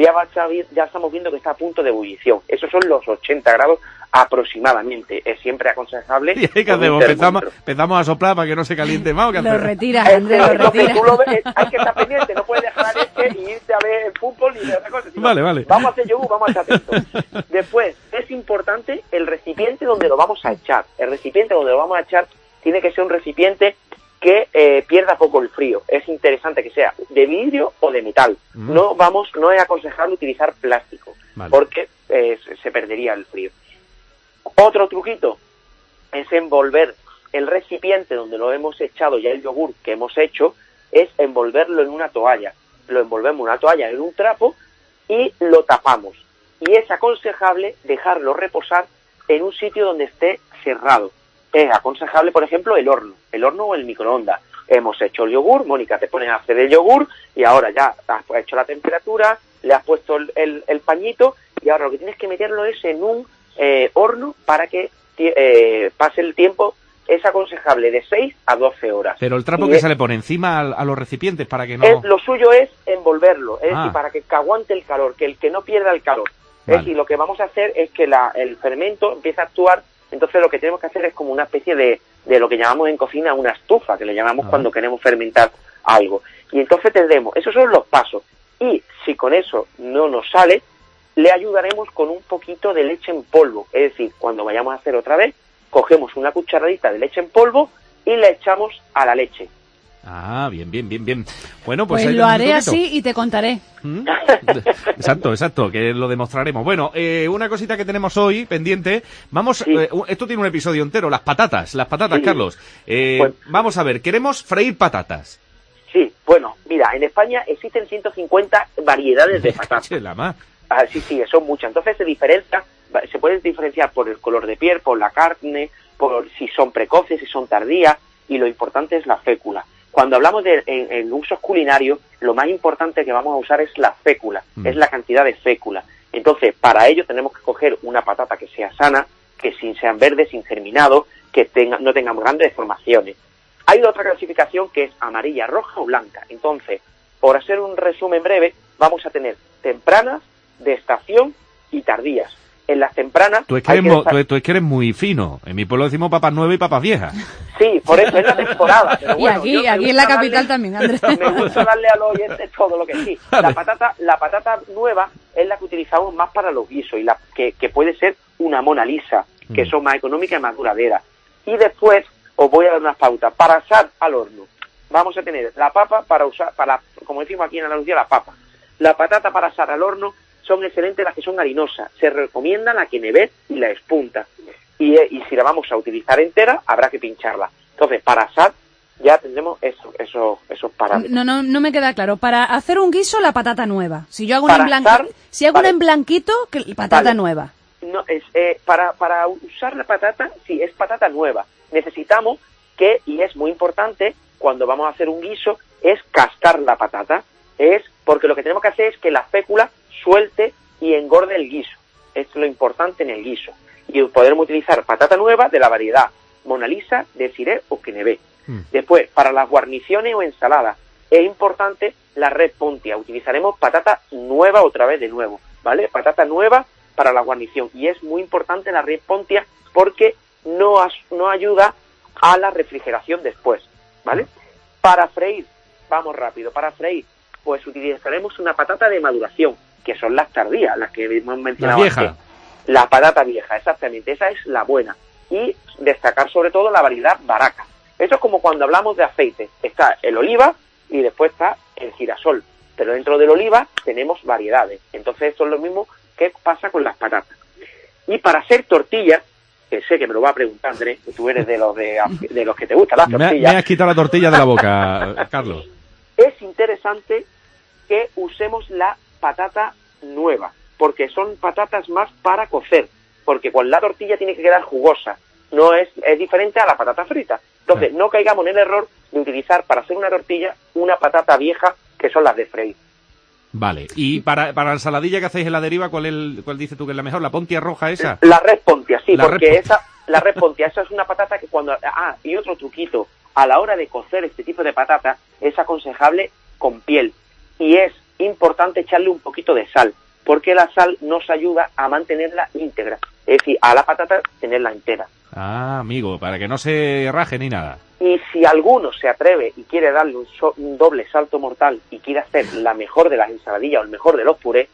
ya estamos viendo que está a punto de ebullición. Esos son los 80 grados aproximadamente. Es siempre aconsejable. ¿Y qué hacemos? ¿Empezamos a soplar para que no se caliente más? Lo retira, Andrés, lo retira. Hay que estar pendiente, no puedes dejar la leche y irte a ver el fútbol ni otra cosa. Vale. Vamos a hacer yogur, vamos a estar atentos. Después, es importante el recipiente donde lo vamos a echar. El recipiente donde lo vamos a echar tiene que ser un recipiente que pierda poco el frío. Es interesante que sea de vidrio o de metal. No es aconsejable utilizar plástico, porque se perdería el frío. Otro truquito es envolver el recipiente donde lo hemos echado ya el yogur que hemos hecho, es envolverlo en una toalla. Lo envolvemos en una toalla, en un trapo, y lo tapamos. Y es aconsejable dejarlo reposar en un sitio donde esté cerrado. Es aconsejable, por ejemplo, el horno o el microondas. Hemos hecho el yogur, Mónica, te pones a hacer el yogur y ahora ya has hecho la temperatura, le has puesto el pañito y ahora lo que tienes que meterlo es en un horno para que pase el tiempo. Es aconsejable de 6 a 12 horas. Pero el trapo que se le pone encima a los recipientes para que no... Lo suyo es envolverlo, es decir, para que aguante el calor, que no pierda el calor. Es decir, lo que vamos a hacer es que el fermento empieza a actuar. Entonces lo que tenemos que hacer es como una especie de lo que llamamos en cocina una estufa, que le llamamos cuando queremos fermentar algo. Y entonces tendremos, esos son los pasos. Y si con eso no nos sale, le ayudaremos con un poquito de leche en polvo. Es decir, cuando vayamos a hacer otra vez, cogemos una cucharadita de leche en polvo y la echamos a la leche. Ah, bien. Bueno, pues lo haré así y te contaré. Exacto, que lo demostraremos. Bueno, una cosita que tenemos hoy pendiente. Vamos, esto tiene un episodio entero, las patatas, sí. Carlos. Vamos a ver, queremos freír patatas. Sí, bueno, mira, en España existen 150 variedades de patatas. Sí, son muchas. Entonces se pueden diferenciar por el color de piel, por la carne, por si son precoces, si son tardías, y lo importante es la fécula. Cuando hablamos en usos culinarios, lo más importante que vamos a usar es la fécula, es la cantidad de fécula. Entonces, para ello tenemos que coger una patata que sea sana, que sean verdes, sin germinado, que no tengan grandes deformaciones. Hay otra clasificación que es amarilla, roja o blanca. Entonces, por hacer un resumen breve, vamos a tener tempranas, de estación y tardías. En las tempranas... Tú es que eres muy fino. En mi pueblo decimos papas nuevas y papas viejas. Sí, por eso es la temporada. Pero bueno, y aquí en la capital también, Andrés. Me gusta darle a los oyentes todo lo que sí. La patata nueva es la que utilizamos más para los guisos y la que puede ser una Mona Lisa, que son más económicas y más duraderas. Y después os voy a dar unas pautas. Para asar al horno, vamos a tener la papa como decimos aquí en Andalucía, la papa. La patata para asar al horno son excelentes las que son harinosas. Se recomienda la quenever y la espunta. Y si la vamos a utilizar entera, habrá que pincharla. Entonces, para asar, ya tendremos esos parámetros. No me queda claro. Para hacer un guiso, la patata nueva. Si yo hago una en blanquito, patata nueva. No, para usar la patata, sí, es patata nueva. Necesitamos y es muy importante, cuando vamos a hacer un guiso, es cascar la patata. Porque lo que tenemos que hacer es que la fécula suelte y engorde el guiso. Es lo importante en el guiso. Y podremos utilizar patata nueva de la variedad Mona Lisa, Desiree o Quenevé. Después, para las guarniciones o ensaladas, es importante la red pontia. Utilizaremos patata nueva otra vez de nuevo, ¿vale? Patata nueva para la guarnición. Y es muy importante la red pontia porque no ayuda a la refrigeración después, ¿vale? Para freír, vamos rápido, pues utilizaremos una patata de maduración, que son las tardías, las que hemos mencionado antes. La patata vieja, exactamente, esa es la buena. Y destacar sobre todo la variedad Baraca. Eso es como cuando hablamos de aceite. Está el oliva y después está el girasol. Pero dentro del oliva tenemos variedades. Entonces esto es lo mismo que pasa con las patatas. Y para hacer tortillas, que sé que me lo va a preguntar Andrés, que tú eres de los que te gustan las tortillas. Me has quitado la tortilla de la boca, Carlos. Es interesante que usemos la patata nueva, porque son patatas más para cocer, porque con la tortilla tiene que quedar jugosa, no es diferente a la patata frita. Entonces, no caigamos en el error de utilizar para hacer una tortilla una patata vieja, que son las de freír. Vale, y para la ensaladilla que hacéis en la deriva, ¿cuál dices tú que es la mejor? ¿La pontia roja esa? La red pontia, sí, la red pontia, esa es una patata que y otro truquito, a la hora de cocer este tipo de patata, es aconsejable con piel. Y es importante echarle un poquito de sal, porque la sal nos ayuda a mantenerla íntegra. Es decir, a la patata tenerla entera. Ah, amigo, para que no se raje ni nada. Y si alguno se atreve y quiere darle un doble salto mortal y quiere hacer la mejor de las ensaladillas o el mejor de los purés,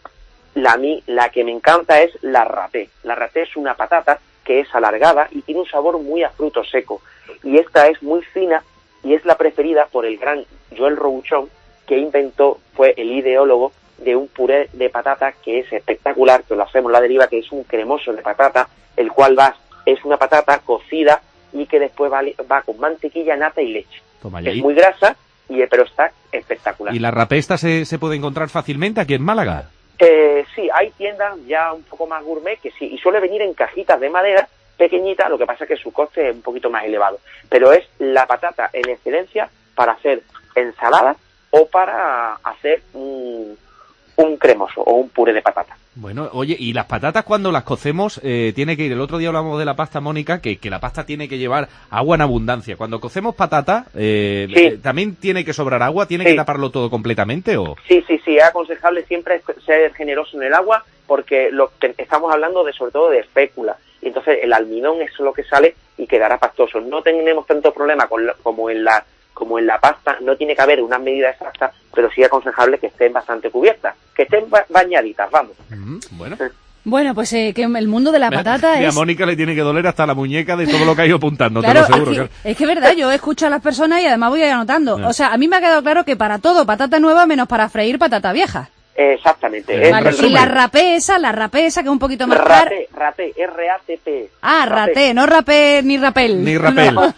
la que me encanta es la raté. La raté es una patata que es alargada y tiene un sabor muy a fruto seco. Y esta es muy fina y es la preferida por el gran Joel Robuchon, que fue el ideólogo de un puré de patata que es espectacular, que lo hacemos en la deriva, que es un cremoso de patata, el cual es una patata cocida y que después va con mantequilla, nata y leche. Es muy grasa, pero está espectacular. ¿Y la rapé esta se puede encontrar fácilmente aquí en Málaga? Sí, hay tiendas ya un poco más gourmet que sí, y suele venir en cajitas de madera pequeñitas, lo que pasa es que su coste es un poquito más elevado. Pero es la patata en excelencia para hacer ensaladas o para hacer un cremoso o un puré de patata. Bueno, oye, y las patatas cuando las cocemos tiene que ir, el otro día hablamos de la pasta, Mónica, que la pasta tiene que llevar agua en abundancia. Cuando cocemos patata, ¿también tiene que sobrar agua? ¿Tiene que taparlo todo completamente o...? Sí, es aconsejable siempre ser generoso en el agua, porque estamos hablando sobre todo de fécula, y entonces el almidón es lo que sale y quedará pastoso. No tenemos tanto problema como en la como en la pasta, no tiene que haber una medida exacta, pero sí aconsejable que estén bastante cubiertas, que estén bañaditas, vamos. Bueno. Bueno, pues que el mundo de la patata Y a es... Mónica le tiene que doler hasta la muñeca de todo lo que ha ido apuntando, Claro, te lo aseguro. es que es verdad, yo escucho a las personas y además voy anotando. O sea, a mí me ha quedado claro que para todo patata nueva menos para freír patata vieja. Exactamente. Vale, y la rapé esa que es un poquito más cara. Rapé, R-A-T-P. Ah, raté, no rapé ni rapel. Ni rapel. No.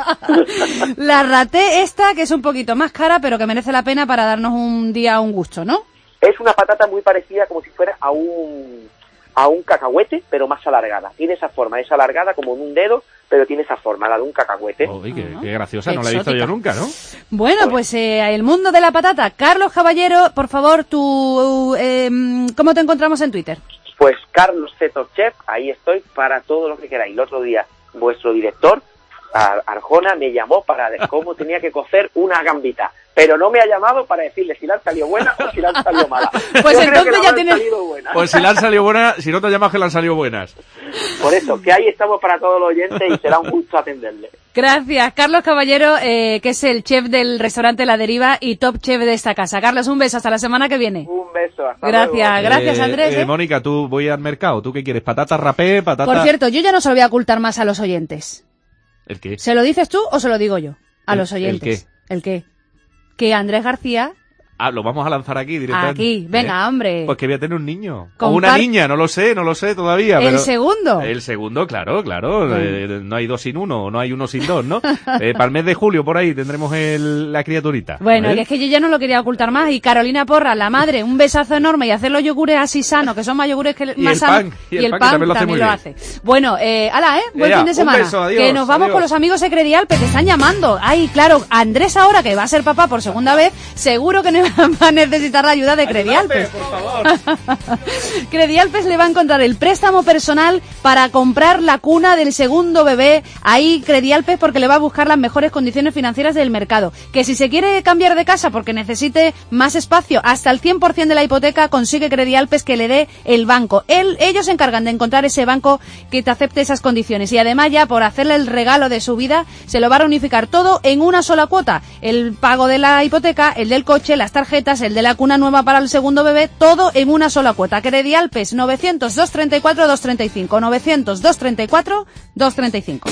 La raté esta que es un poquito más cara, pero que merece la pena para darnos un día un gusto, ¿no? Es una patata muy parecida como si fuera a un cacahuete, pero más alargada. Tiene esa forma, es alargada como en un dedo, pero tiene esa forma, la de un cacahuete. Uy, qué graciosa, no la he visto yo nunca, ¿no? Bueno, pues el mundo de la patata. Carlos Caballero, por favor, tú, ¿cómo te encontramos en Twitter? Pues Carlos Zeto Chef, ahí estoy para todo lo que queráis. El otro día, vuestro director, Arjona, me llamó para ver cómo tenía que cocer una gambita, pero no me ha llamado para decirle si la han salido buena o si la han salido mala. Pues yo entonces creo que no ya han tienes... salido buenas. Pues si la han salido buenas, si no te llamas que la han salido buenas. Por eso, que ahí estamos para todos los oyentes y será un gusto atenderle. Gracias, Carlos Caballero, que es el chef del restaurante La Deriva y top chef de esta casa. Carlos, un beso, hasta la semana que viene. Un beso, hasta Gracias, luego. gracias Andrés. Mónica, tú voy al mercado, ¿tú qué quieres? ¿Patata rapé, patata...? Por cierto, yo ya no se lo voy a ocultar más a los oyentes. ¿El qué? ¿Se lo dices tú o se lo digo yo? A los oyentes. ¿El qué? ¿El qué? Que Andrés García... Ah, lo vamos a lanzar aquí directamente. Aquí, venga, hombre. Pues que voy a tener un niño. O una niña, no lo sé todavía. ¿El pero... segundo? El segundo, claro. No hay 2 sin 1, no hay 1 sin 2, ¿no? Para el mes de julio, por ahí, tendremos la criaturita. Bueno, que es que yo ya no lo quería ocultar más. Y Carolina Porra, la madre, un besazo enorme y hacer los yogures así sanos, que son más yogures que más sanos. Y el pan también lo hace. Bueno, buen fin de semana. Un beso, adiós, que nos vamos con los amigos de Credialpe, que están llamando. Ay, claro, Andrés ahora, que va a ser papá por segunda vez, seguro que va a necesitar la ayuda de Credialpes. Por favor. Credialpes le va a encontrar el préstamo personal para comprar la cuna del segundo bebé. Ahí Credialpes porque le va a buscar las mejores condiciones financieras del mercado. Que si se quiere cambiar de casa porque necesite más espacio, hasta el 100% de la hipoteca consigue Credialpes que le dé el banco. Ellos se encargan de encontrar ese banco que te acepte esas condiciones. Y además ya por hacerle el regalo de su vida, se lo va a reunificar todo en una sola cuota. El pago de la hipoteca, el del coche, las tarjetas, el de la cuna nueva para el segundo bebé, todo en una sola cuota. Credialpes 900-234-235, 900-234-235.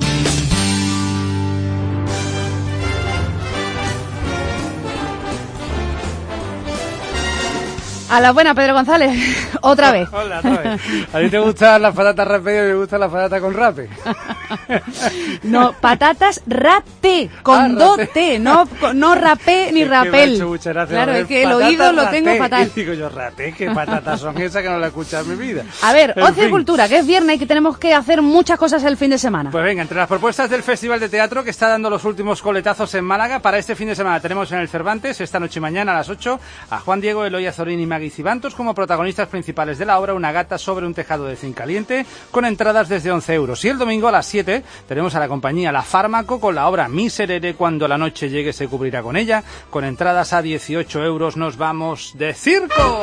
A la buena, Pedro González, otra vez. Hola, otra vez. ¿A ti te gustan las patatas rapé y me gustan las patatas con rape? No, patatas rape, con do T, no rapé ni rapel. Muchas gracias. Claro, es que el oído lo tengo fatal. Y digo yo, rape, ¿qué patatas son esas que no las he escuchado en mi vida? A ver, Ocio y Cultura, que es viernes y que tenemos que hacer muchas cosas el fin de semana. Pues venga, entre las propuestas del Festival de Teatro que está dando los últimos coletazos en Málaga, para este fin de semana tenemos en el Cervantes, esta noche y mañana a las 8, a Juan Diego, Eloy Azorín y Magui Cibantos como protagonistas principales de la obra Una gata sobre un tejado de zinc caliente, con entradas desde 11 euros. Y el domingo a las 7 tenemos a la compañía La Fármaco con la obra Miserere, cuando la noche llegue se cubrirá con ella, con entradas a 18 euros. Nos vamos de circo.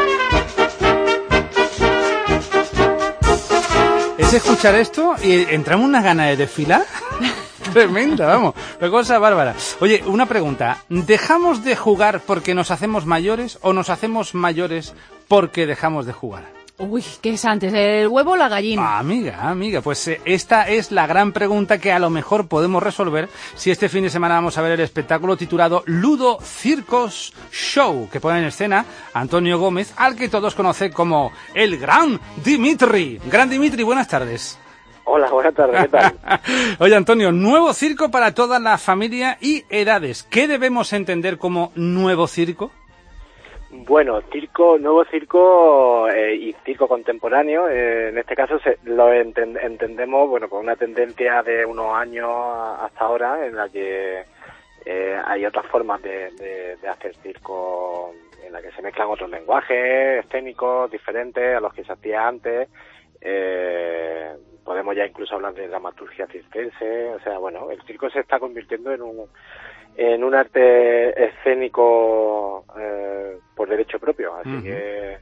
Es escuchar esto y entramos una gana de desfilar. Tremenda, vamos, qué cosa bárbara. Oye, una pregunta, ¿dejamos de jugar porque nos hacemos mayores o nos hacemos mayores porque dejamos de jugar? Uy, ¿qué es antes, el huevo o la gallina? Amiga, pues esta es la gran pregunta que a lo mejor podemos resolver si este fin de semana vamos a ver el espectáculo titulado Ludo Circus Show, que pone en escena Antonio Gómez, al que todos conocen como el Gran Dimitri. Gran Dimitri, buenas tardes. Hola, buenas tardes, ¿qué tal? Oye, Antonio, nuevo circo para toda la familia y edades. ¿Qué debemos entender como nuevo circo? Bueno, nuevo circo y circo contemporáneo, en este caso lo entendemos, bueno, con una tendencia de unos años hasta ahora en la que hay otras formas de hacer circo, en la que se mezclan otros lenguajes escénicos diferentes a los que se hacía antes. Podemos ya incluso hablar de dramaturgia circense, o sea, bueno, el circo se está convirtiendo en un arte escénico por derecho propio, así que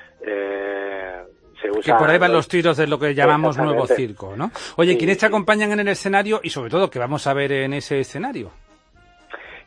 se usa... Que por ahí van los tiros de lo que llamamos nuevo circo, ¿no? Oye, ¿quiénes te acompañan en el escenario y sobre todo qué vamos a ver en ese escenario?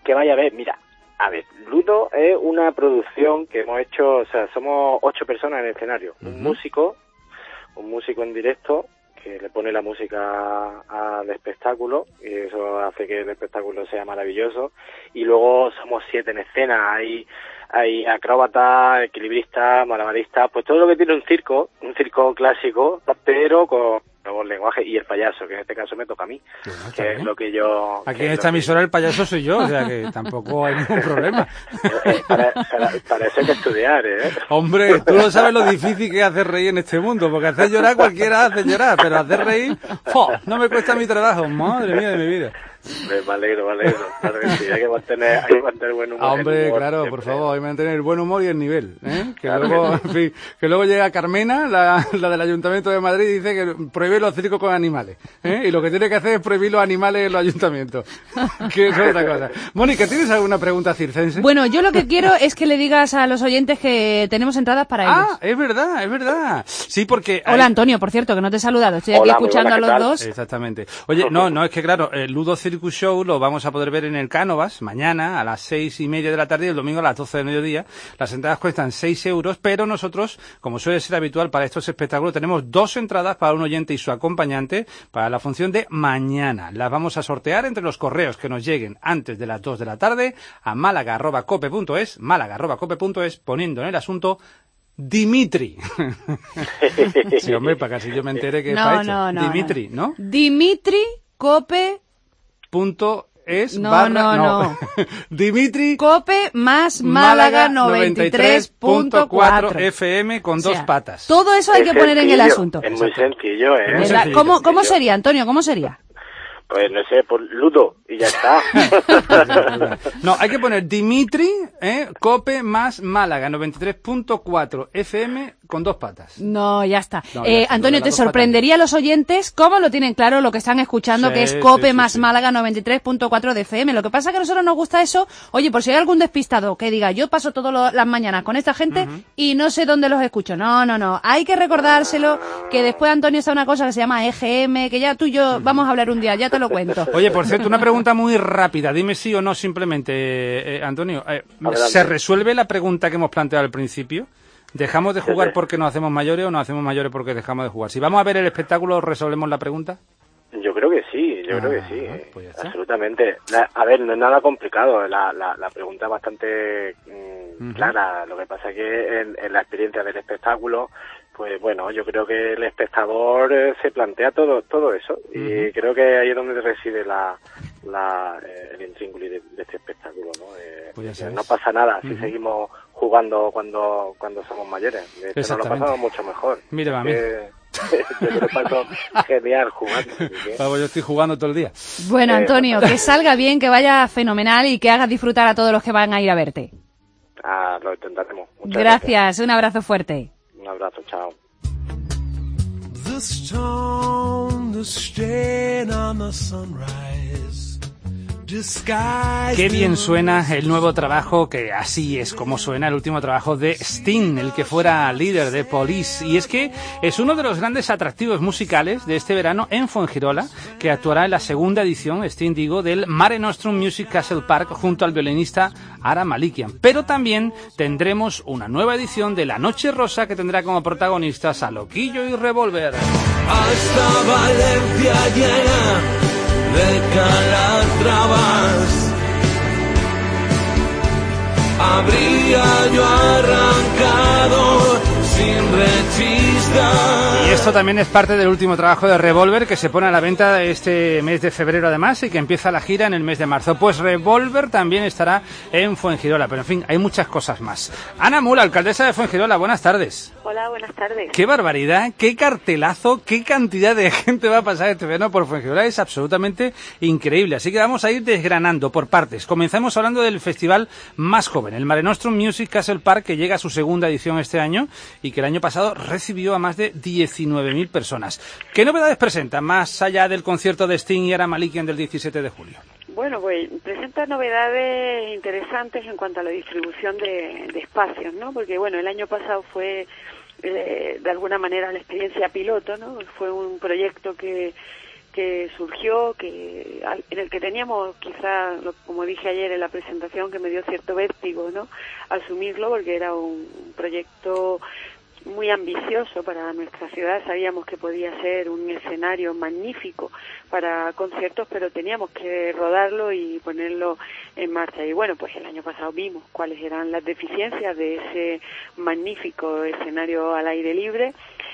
que vaya a ver, mira, a ver, Ludo es una producción que hemos hecho, o sea, somos 8 personas en el escenario. Un músico en directo que le pone la música al espectáculo y eso hace que el espectáculo sea maravilloso. Y luego somos 7 en escena, hay acróbatas, equilibristas, malabaristas, pues todo lo que tiene un circo clásico, pero con nuevos lenguajes, y el payaso, que en este caso me toca a mí, que es lo que yo... Aquí en esta emisora el payaso soy yo, o sea que tampoco hay ningún problema. Para eso hay que estudiar, ¿eh? Hombre, tú no sabes lo difícil que es hacer reír en este mundo, porque hacer llorar cualquiera hace llorar, pero hacer reír, no me cuesta mi trabajo, madre mía de mi vida. Me alegro. Claro que sí, hay que mantener buen humor. Hombre, claro, por favor, hay que mantener el buen humor y el nivel, ¿eh? Que luego, en fin, que luego llega Carmena, la del Ayuntamiento de Madrid, y dice que prohíbe los circos con animales, ¿eh? Y lo que tiene que hacer es prohibir los animales en los ayuntamientos, que es otra cosa. Mónica, ¿tienes alguna pregunta circense? Bueno, yo lo que quiero es que le digas a los oyentes que tenemos entradas para ellos. Ah, es verdad. Sí, porque... Hola, Antonio, por cierto, que no te he saludado. Estoy aquí escuchando a los dos. Exactamente. Oye, no, es que claro, el Ludo Circus Show lo vamos a poder ver en el Cánovas mañana a las 6:30 de la tarde y el domingo a las 12 del mediodía. Las entradas cuestan 6 euros, pero nosotros, como suele ser habitual para estos espectáculos, tenemos 2 entradas para un oyente y su acompañante para la función de mañana. Las vamos a sortear entre los correos que nos lleguen antes de las 2 de la tarde a málaga@cope.es, poniendo en el asunto Dimitri. Sí, hombre, para que así yo me entere que está hecho. Dimitri, ¿no? Dimitri Cope. No. Dimitri Cope más Málaga 93.4 FM con 2 patas. Todo eso hay que poner en el asunto. Es muy sencillo, ¿eh? ¿Cómo sería, Antonio? ¿Cómo sería? Pues no sé, por Ludo, y ya está. No, hay que poner Dimitri, Cope más Málaga 93.4 FM con 2 patas. No, ya está. Antonio, te sorprendería a los oyentes cómo lo tienen claro lo que están escuchando, sí, que es Cope más sí. Málaga 93.4 de FM. Lo que pasa es que a nosotros nos gusta eso. Oye, por si hay algún despistado que diga, yo paso todas las mañanas con esta gente y no sé dónde los escucho. No. Hay que recordárselo, que después, Antonio, está una cosa que se llama EGM, que ya tú y yo vamos a hablar un día, ya te lo cuento. Oye, por cierto, una pregunta muy rápida. Dime sí o no simplemente, Antonio. ¿Se resuelve la pregunta que hemos planteado al principio? ¿Dejamos de jugar porque nos hacemos mayores o nos hacemos mayores porque dejamos de jugar? Si vamos a ver el espectáculo, ¿resolvemos la pregunta? Yo creo que sí, pues absolutamente. A ver, no es nada complicado, la pregunta es bastante clara. Lo que pasa es que en la experiencia del espectáculo, pues bueno, yo creo que el espectador se plantea todo eso, y creo que ahí es donde reside el intríngulis de este espectáculo, ¿no? No pasa nada si seguimos jugando cuando somos mayores. De hecho, nos lo pasamos mucho mejor. Mira, a mí. Yo me lo paso genial jugando. Yo estoy jugando todo el día. Bueno, Antonio, que salga bien, que vaya fenomenal y que hagas disfrutar a todos los que van a ir a verte. Lo intentaremos. Muchas gracias, un abrazo fuerte. Un abrazo, chao. Qué bien suena el nuevo trabajo, que así es como suena el último trabajo de Sting, el que fuera líder de Police. Y es que es uno de los grandes atractivos musicales de este verano en Fuengirola, que actuará en la segunda edición, Sting digo, del Mare Nostrum Music Castle Park junto al violinista Aram Malikian. Pero también tendremos una nueva edición de La Noche Rosa, que tendrá como protagonistas a Loquillo y Revolver. Hasta Valencia llena de Calatravas, habría yo arrancado sin rechistar. Y esto también es parte del último trabajo de Revolver, que se pone a la venta este mes de febrero además, y que empieza la gira en el mes de marzo. Pues Revolver también estará en Fuengirola, pero en fin, hay muchas cosas más. Ana Mula, alcaldesa de Fuengirola, buenas tardes. Hola, buenas tardes. Qué barbaridad, qué cartelazo, qué cantidad de gente va a pasar este verano por Fuengirola, es absolutamente increíble. Así que vamos a ir desgranando por partes. Comenzamos hablando del festival más joven, el Mare Nostrum Music Castle Park, que llega a su segunda edición este año y que el año pasado recibió a más de 19.000 personas. ¿Qué novedades presenta, más allá del concierto de Sting y Aram Malikian del 17 de julio? Bueno, pues presenta novedades interesantes en cuanto a la distribución de espacios, ¿no? Porque, bueno, el año pasado fue, de alguna manera, la experiencia piloto, ¿no? Fue un proyecto que que surgió, en el que teníamos quizá, como dije ayer en la presentación, que me dio cierto vértigo, ¿no?, asumirlo, porque era un proyecto muy ambicioso para nuestra ciudad. Sabíamos que podía ser un escenario magnífico para conciertos, pero teníamos que rodarlo y ponerlo en marcha. Y bueno, pues el año pasado vimos cuáles eran las deficiencias de ese magnífico escenario al aire libre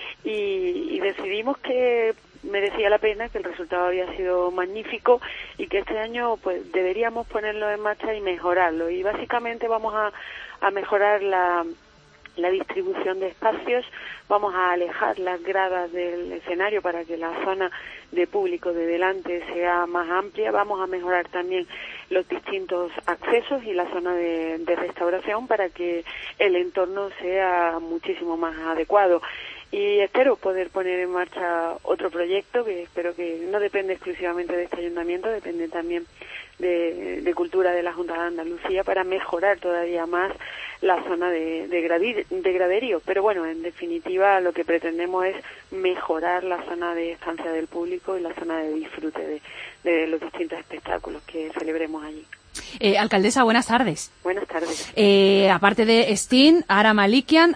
y decidimos que merecía la pena, que el resultado había sido magnífico y que este año pues deberíamos ponerlo en marcha y mejorarlo. Y básicamente vamos a mejorar la distribución de espacios, vamos a alejar las gradas del escenario para que la zona de público de delante sea más amplia, vamos a mejorar también los distintos accesos y la zona de restauración para que el entorno sea muchísimo más adecuado. Y espero poder poner en marcha otro proyecto que espero que no depende exclusivamente de este ayuntamiento, depende también de Cultura de la Junta de Andalucía, para mejorar todavía más la zona de graderío. Pero bueno, en definitiva lo que pretendemos es mejorar la zona de estancia del público y la zona de disfrute de los distintos espectáculos que celebremos allí. Alcaldesa, buenas tardes. Buenas tardes. Aparte de Sting, Ara Malikian,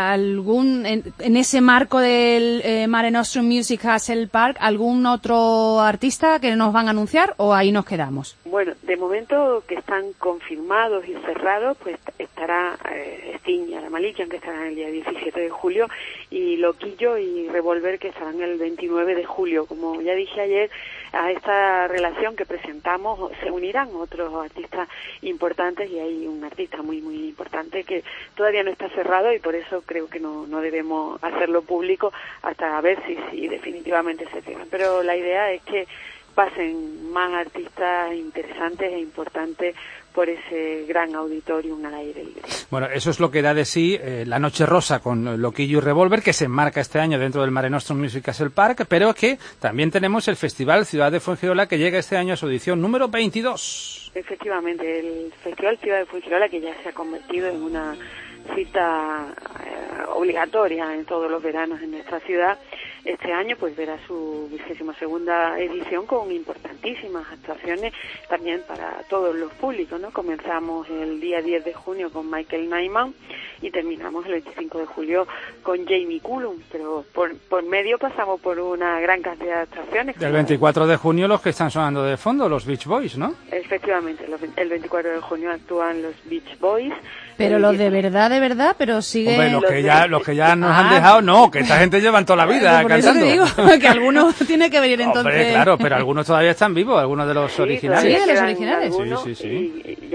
en ese marco del Mare Nostrum Music Castle Park, ¿algún otro artista que nos van a anunciar o ahí nos quedamos? Bueno, de momento que están confirmados y cerrados, pues estará Sting y Ara Malikian, que estarán el día 17 de julio, y Loquillo y Revolver, que estarán el 29 de julio. Como ya dije ayer, a esta relación que presentamos se unirán otros artistas importantes, y hay un artista muy muy importante que todavía no está cerrado y por eso creo que no debemos hacerlo público hasta ver si definitivamente se cierran. Pero la idea es que pasen más artistas interesantes e importantes por ese gran auditorium al aire libre. Bueno, eso es lo que da de sí la Noche Rosa con Loquillo y Revolver, que se enmarca este año dentro del Mare Nostrum Music Castle Park, pero que también tenemos el Festival Ciudad de Fuengirola, que llega este año a su edición número 22. Efectivamente, el Festival Ciudad de Fuengirola, que ya se ha convertido en una cita obligatoria en todos los veranos en nuestra ciudad, este año pues verá su 22ª edición con importantísimas actuaciones también para todos los públicos, ¿no? Comenzamos el día 10 de junio con Michael Nyman y terminamos el 25 de julio con Jamie Cullum, pero por medio pasamos por una gran cantidad de actuaciones. El 24 de junio los que están sonando de fondo, los Beach Boys, ¿no? Efectivamente, el 24 de junio actúan los Beach Boys. Pero los de verdad, pero sigue... Hombre, los que ya nos han dejado, no, que esta gente llevan toda la vida cantando. Eso te digo, que algunos tiene que venir entonces... Hombre, claro, pero algunos todavía están vivos, algunos de los originales. Sí, de los originales. Sí. Y ya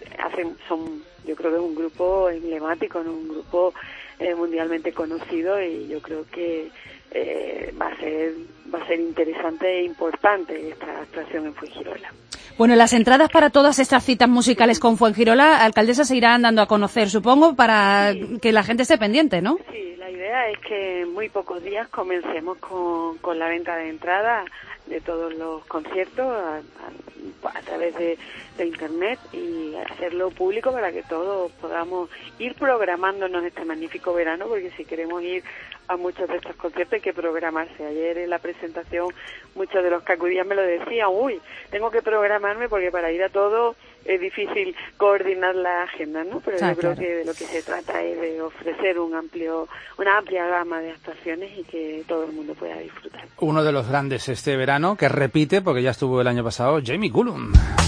yo creo que es un grupo emblemático, ¿no? Un grupo mundialmente conocido, y yo creo que va a ser interesante e importante esta actuación en Fuengirola. Bueno, las entradas para todas estas citas musicales con Fuengirola, alcaldesa, se irán dando a conocer, supongo, para que la gente esté pendiente, ¿no? Sí, la idea es que en muy pocos días comencemos con la venta de entradas de todos los conciertos a través de internet, y hacerlo público para que todos podamos ir programándonos este magnífico verano, porque si queremos ir a muchos de estos conciertos hay que programarse. Ayer en la presentación muchos de los que acudían me lo decían, tengo que programarme porque para ir a todo es difícil coordinar la agenda, ¿no? Pero yo creo que de lo que se trata es de ofrecer una amplia gama de actuaciones y que todo el mundo pueda disfrutar. Uno de los grandes este verano, que repite, porque ya estuvo el año pasado, Jamie Cullum.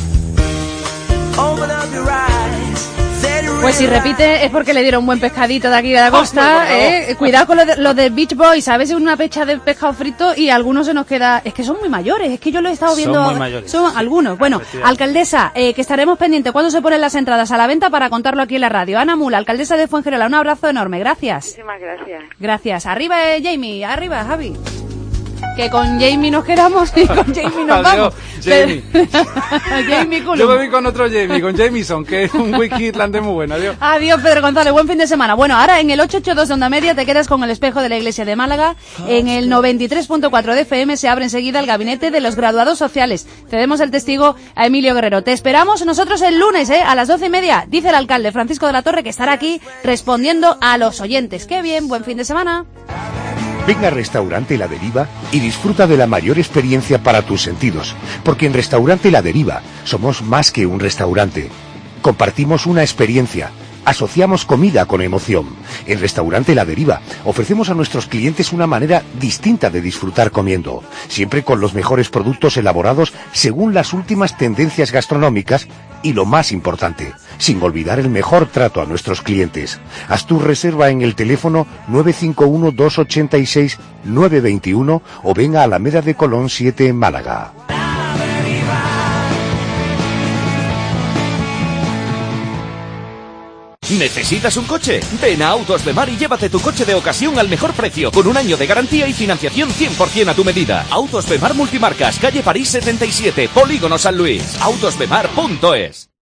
Pues si repite es porque le dieron un buen pescadito de aquí de la costa. Cuidado con los de Beach Boys, a veces una pecha de pescado frito y algunos se nos queda... Es que son muy mayores, es que yo lo he estado viendo... Son muy mayores. Son algunos. Bueno, alcaldesa, que estaremos pendientes cuando se ponen las entradas a la venta para contarlo aquí en la radio. Ana Mula, alcaldesa de Fuengirola, un abrazo enorme, gracias. Muchísimas gracias. Gracias. Arriba Jamie, arriba Javi. Que con Jamie nos quedamos y con Jamie nos vamos. Jamie. Jamie Cullum. Yo me voy con otro Jamie, con Jameson, que es un wiki irlandés muy bueno. Adiós. Adiós, Pedro González, buen fin de semana. Bueno, ahora en el 882 de Onda Media te quedas con el espejo de la Iglesia de Málaga. En el 93.4 de FM se abre enseguida el gabinete de los graduados sociales. Cedemos el testigo a Emilio Guerrero. Te esperamos nosotros el lunes, a las 12:30. Dice el alcalde Francisco de la Torre que estará aquí respondiendo a los oyentes. ¡Qué bien! Buen fin de semana. Ven a Restaurante La Deriva y disfruta de la mayor experiencia para tus sentidos, porque en Restaurante La Deriva somos más que un restaurante. Compartimos una experiencia, asociamos comida con emoción. En Restaurante La Deriva ofrecemos a nuestros clientes una manera distinta de disfrutar comiendo, siempre con los mejores productos elaborados según las últimas tendencias gastronómicas y, lo más importante, sin olvidar el mejor trato a nuestros clientes. Haz tu reserva en el teléfono 951-286-921 o ven a Alameda de Colón 7 en Málaga. ¿Necesitas un coche? Ven a Autos Bemar y llévate tu coche de ocasión al mejor precio, con un año de garantía y financiación 100% a tu medida. Autos Bemar Multimarcas, calle París 77, Polígono San Luis. Autosbemar.es.